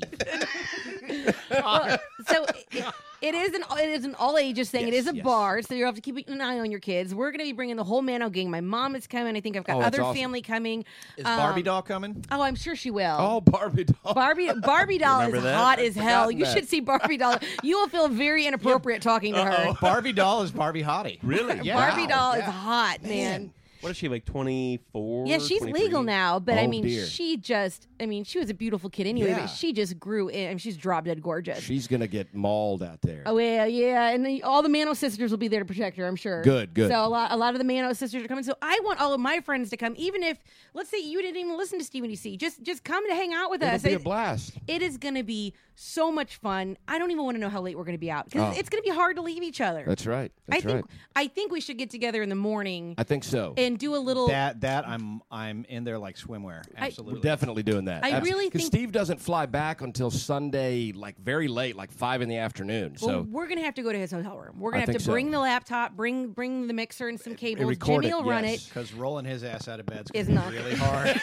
Well, so it is an all ages thing. It is a yes. bar, so you have to keep an eye on your kids. We're going to be bringing the whole Mano gang. My mom is coming. I think I've got that's other awesome. family coming. Is Barbie doll coming? Oh, I'm sure she will. Oh, Barbie doll. Barbie doll is Remember that? hot as hell. forgotten You that. should see Barbie doll. You will feel very inappropriate talking to her. Barbie doll is Barbie Hottie. Really? Yeah. Barbie doll is Yeah. hot, man. What is she, like 24? Yeah, she's 23? legal now, but I Oh, mean, dear. she was a beautiful kid anyway, Yeah. but she just grew in. I mean, she's drop dead gorgeous. She's going to get mauled out there. Oh yeah, and all the Mano sisters will be there to protect her, I'm sure. Good. So a lot of the Mano sisters are coming. So I want all of my friends to come, even if, let's say, you didn't even listen to Steve and DC. Just come to hang out with It'll us. be a blast. It is going to be so much fun. I don't even want to know how late we're going to be out because it's going to be hard to leave each other. That's right. I think we should get together in the morning I think so. and do a little. That I'm in there like swimwear. Absolutely. We're definitely doing that. I really because think- Steve doesn't fly back until Sunday, like very late, like 5 in the afternoon. Well, So we're gonna have to go to his hotel room. We're gonna I have think to so. bring the laptop, bring the mixer and some cables. record Jimmy it, will run yes. it. Because rolling his ass out of bed Is is not. really hard.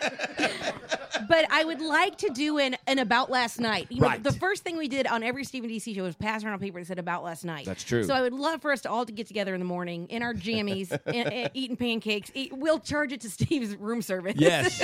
But I would like to do an about last night. You know, Right. the first thing we did on every Steve and DC show was pass around a paper that said about last night. That's true. So I would love for us to all to get together in the morning in our jammies, eating pancakes. We'll charge it to Steve's room service. yes.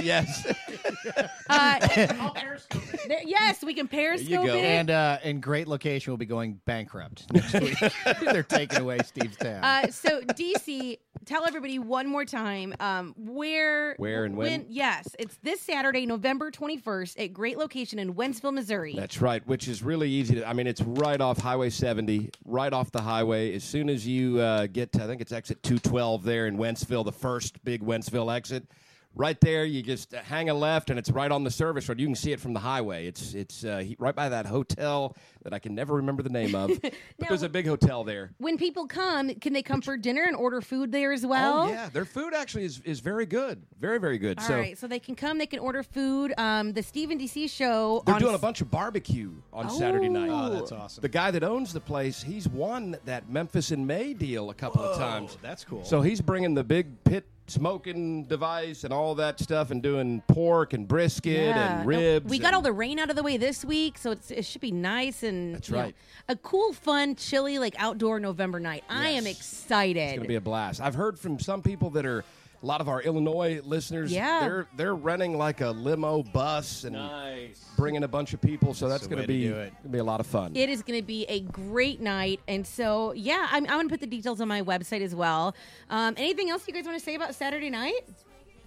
Yes, we can periscope There you go. it. And in Great Location, we'll be going bankrupt next week. They're taking away Steve's town. So DC, tell everybody one more time where and when? Yes, it's this Saturday, November 21st at Great Location in Wentzville, Missouri. That's right, which is really easy to. I mean, it's right off Highway 70, right off the highway. As soon as you get to, I think it's exit 212 there in Wentzville, the first big Wentzville exit. Right there, you just hang a left, and it's right on the service road. You can see it from the highway. It's right by that hotel that I can never remember the name of. But there's a big hotel there. When people come, can they come for dinner and order food there as well? Oh, yeah. Their food actually is very good. Very, very good. All right, so they can come, they can order food. The Steve and DC show. They're on doing a bunch of barbecue on Saturday night. Oh, that's awesome. The guy that owns the place, he's won that Memphis in May deal a couple of times. That's cool. So he's bringing the big pit smoking device and all that stuff and doing pork and brisket and ribs. We got all the rain out of the way this week, so it should be nice and That's you know, right. a cool, fun, chilly, like outdoor November night. I am excited. It's going to be a blast. I've heard from some people that are a lot of our Illinois listeners. Yeah. they're renting like a limo bus and bringing a bunch of people. So that's the going way to to be do it. gonna be a lot of fun. It is going to be a great night, and so yeah, I'm going to put the details on my website as well. Anything else you guys want to say about Saturday night?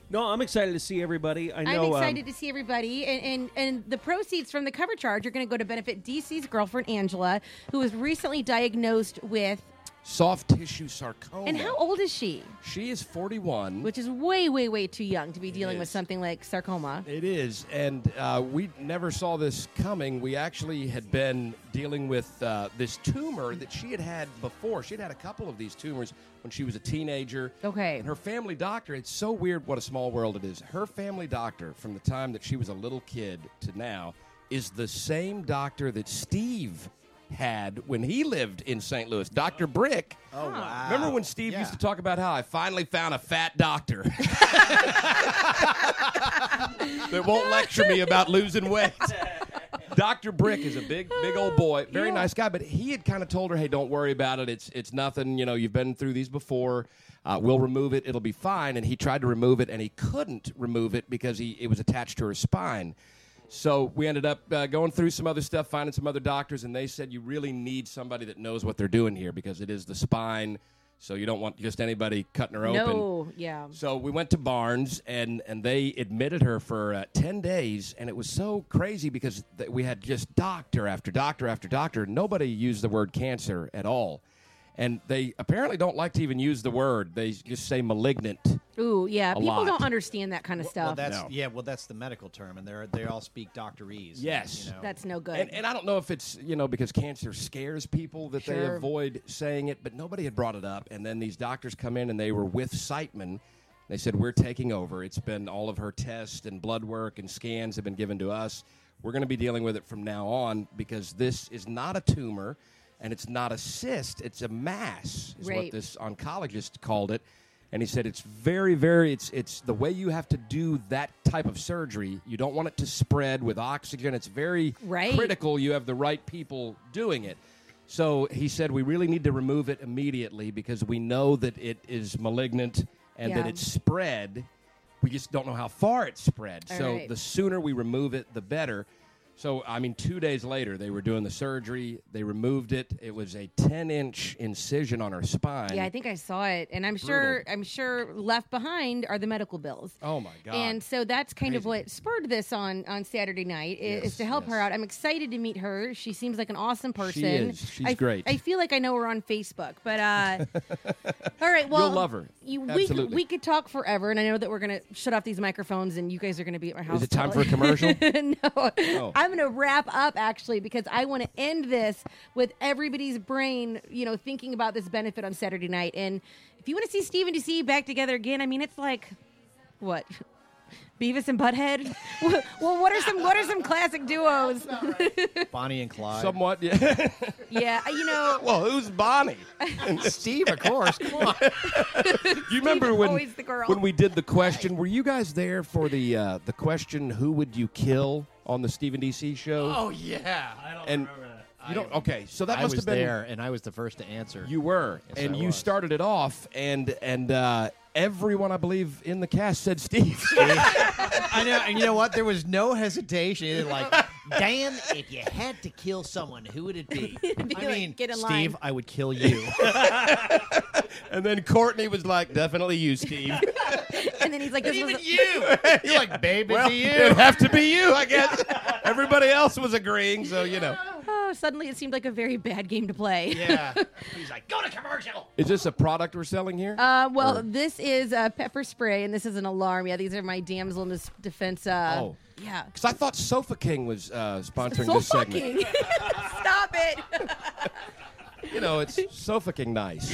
No, I'm excited to see everybody. I know. I'm excited to see everybody, and the proceeds from the cover charge are going to go to benefit DC's girlfriend Angela, who was recently diagnosed with soft tissue sarcoma. And how old is she? She is 41. Which is way, way, way too young to be dealing is. with something like sarcoma. It is, and we never saw this coming. We actually had been dealing with this tumor that she had had before. She had had a couple of these tumors when she was a teenager. Okay. And her family doctor, it's so weird what a small world it is. Her family doctor, from the time that she was a little kid to now, is the same doctor that Steve had when he lived in St. Louis, Dr. Brick. Oh, wow. Remember when Steve used to talk about how I finally found a fat doctor that won't lecture me about losing weight? Dr. Brick is a big old boy, very nice guy, but he had kind of told her, hey, don't worry about it. It's nothing. You know, you've been through these before. We'll remove it. It'll be fine. And he tried to remove it, and he couldn't remove it because it was attached to her spine. So we ended up going through some other stuff, finding some other doctors, and they said you really need somebody that knows what they're doing here because it is the spine, so you don't want just anybody cutting her open. No, yeah. So we went to Barnes, and they admitted her for 10 days, and it was so crazy because we had just doctor after doctor after doctor. Nobody used the word cancer at all. And they apparently don't like to even use the word. They just say malignant. Ooh, yeah. People lot. don't understand that kind of stuff. Well, that's the medical term, and they all speak doctorese. Yes. You know. That's no good. And I don't know if it's, because cancer scares people that they Sure. avoid saying it, but nobody had brought it up. And then these doctors come in, and they were with Siteman. They said, we're taking over. It's been all of her tests and blood work and scans have been given to us. We're going to be dealing with it from now on because this is not a tumor. And it's not a cyst, it's a mass, is Right. what this oncologist called it. And he said it's very, very, it's the way you have to do that type of surgery. You don't want it to spread with oxygen. It's very Right. critical you have the right people doing it. So he said we really need to remove it immediately because we know that it is malignant and that Yeah. it's spread. We just don't know how far it's spread. All So right. the sooner we remove it, the better. So, 2 days later, they were doing the surgery. They removed it. It was a 10-inch incision on her spine. Yeah, I think I saw it, and I'm sure left behind are the medical bills. Oh my God! And so that's kind of what spurred this on Saturday night is to help her out. I'm excited to meet her. She seems like an awesome person. She is. She's great. I feel like I know her on Facebook, but all right. Well, You'll love her. Absolutely. We could talk forever, and I know that we're gonna shut off these microphones, and you guys are gonna be at my house. Is it time for a commercial? No, Oh. I'm going to wrap up actually because I want to end this with everybody's brain, thinking about this benefit on Saturday night. And if you want to see Steve and DC back together again, it's like, what? Beavis and Butthead? Well, what are some classic duos? Bonnie and Clyde. Somewhat, yeah. Yeah, Well, who's Bonnie? Steve, of course. Come on. You remember when always the girl. we did the question? Were you guys there for the question? Who would you kill on the Stephen DC show? Oh yeah. I don't And remember that. you don't. Okay, so that I must was have been there, and I was the first to answer. You were, Yes, and I you was. started it off, and everyone I believe in the cast said Steve. I know, and you know what? There was no hesitation. Either like, Dan, if you had to kill someone, who would it be? I mean, get in Steve, line. I would kill you. And then Courtney was like, "Definitely you, Steve." And then he's like, this Even was you. You're like, babe, Well, it'd be you. it'd have to be you, I guess. Everybody else was agreeing, so oh, suddenly it seemed like a very bad game to play. Yeah. He's like, go to commercial. Is this a product we're selling here? This is pepper spray, and this is an alarm. Yeah, these are my damsel in defense. Yeah. Because I thought Sofa King was sponsoring So this segment. fucking. Stop it. It's Sofa King nice.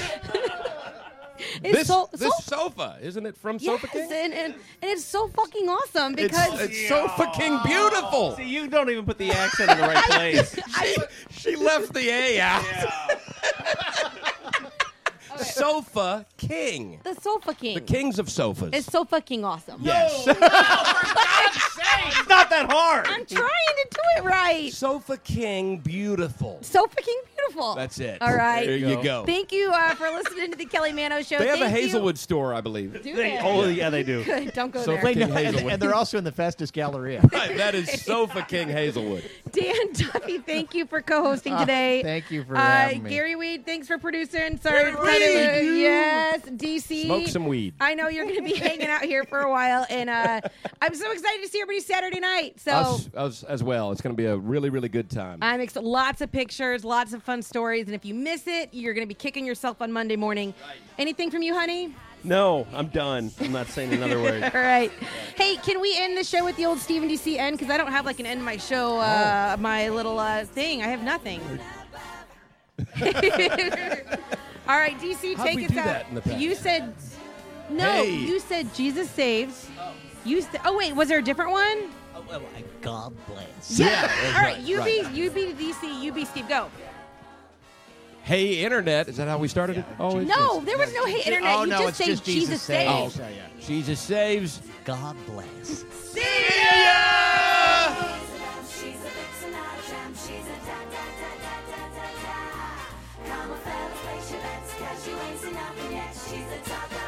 It's This sofa, isn't it from Sofa King? and it's so fucking awesome because It's Sofa King beautiful. See, you don't even put the accent in the right place. She left the A out. Sofa King. the Sofa King. The kings of sofas. It's so fucking awesome. Yes. It's not that hard. I'm trying to do it right. Sofa King beautiful. Sofa King beautiful. beautiful. That's it. All right. There you go. Thank you for listening to the Kelly Mano Show. They have a Thank you. Hazelwood store, I believe. Do they? Yeah, they do. Good. Don't go So there. King Hazelwood. and they're also in the Festus Galleria. Right, that is Sofa King Hazelwood. Dan Duffy, thank you for co-hosting today. Thank you for having me. Gary Weed, thanks for producing. Sorry, Gary Weed. yes, DC. Smoke some weed. I know you're going to be hanging out here for a while, and I'm so excited to see everybody Saturday night. So Us as well. It's going to be a really, really good time. I'm lots of pictures, lots of fun stories, and if you miss it, you're going to be kicking yourself on Monday morning. Anything from you, honey? No, I'm done. I'm not saying another word. All right. Hey, can we end the show with the old Stephen DC end? Because I don't have like an end to my show, my little thing. I have nothing. All right, DC, How'd take we us do out. that in the past? You said no. Hey. You said Jesus saves. Oh wait, was there a different one? God bless. Yeah. All right, right, you right. be DC. You be Steve. Go. Hey, Internet. Is that how we started it? Always? No, there was no hey internet. Oh, you no, just it's say just Jesus saves. saves. Jesus saves. God bless. See ya! She's a vixen, not a gem. She's a da-da-da-da-da-da-da. Come on, fellas, place your bets, 'cause you ain't seen nothing yet. She's a top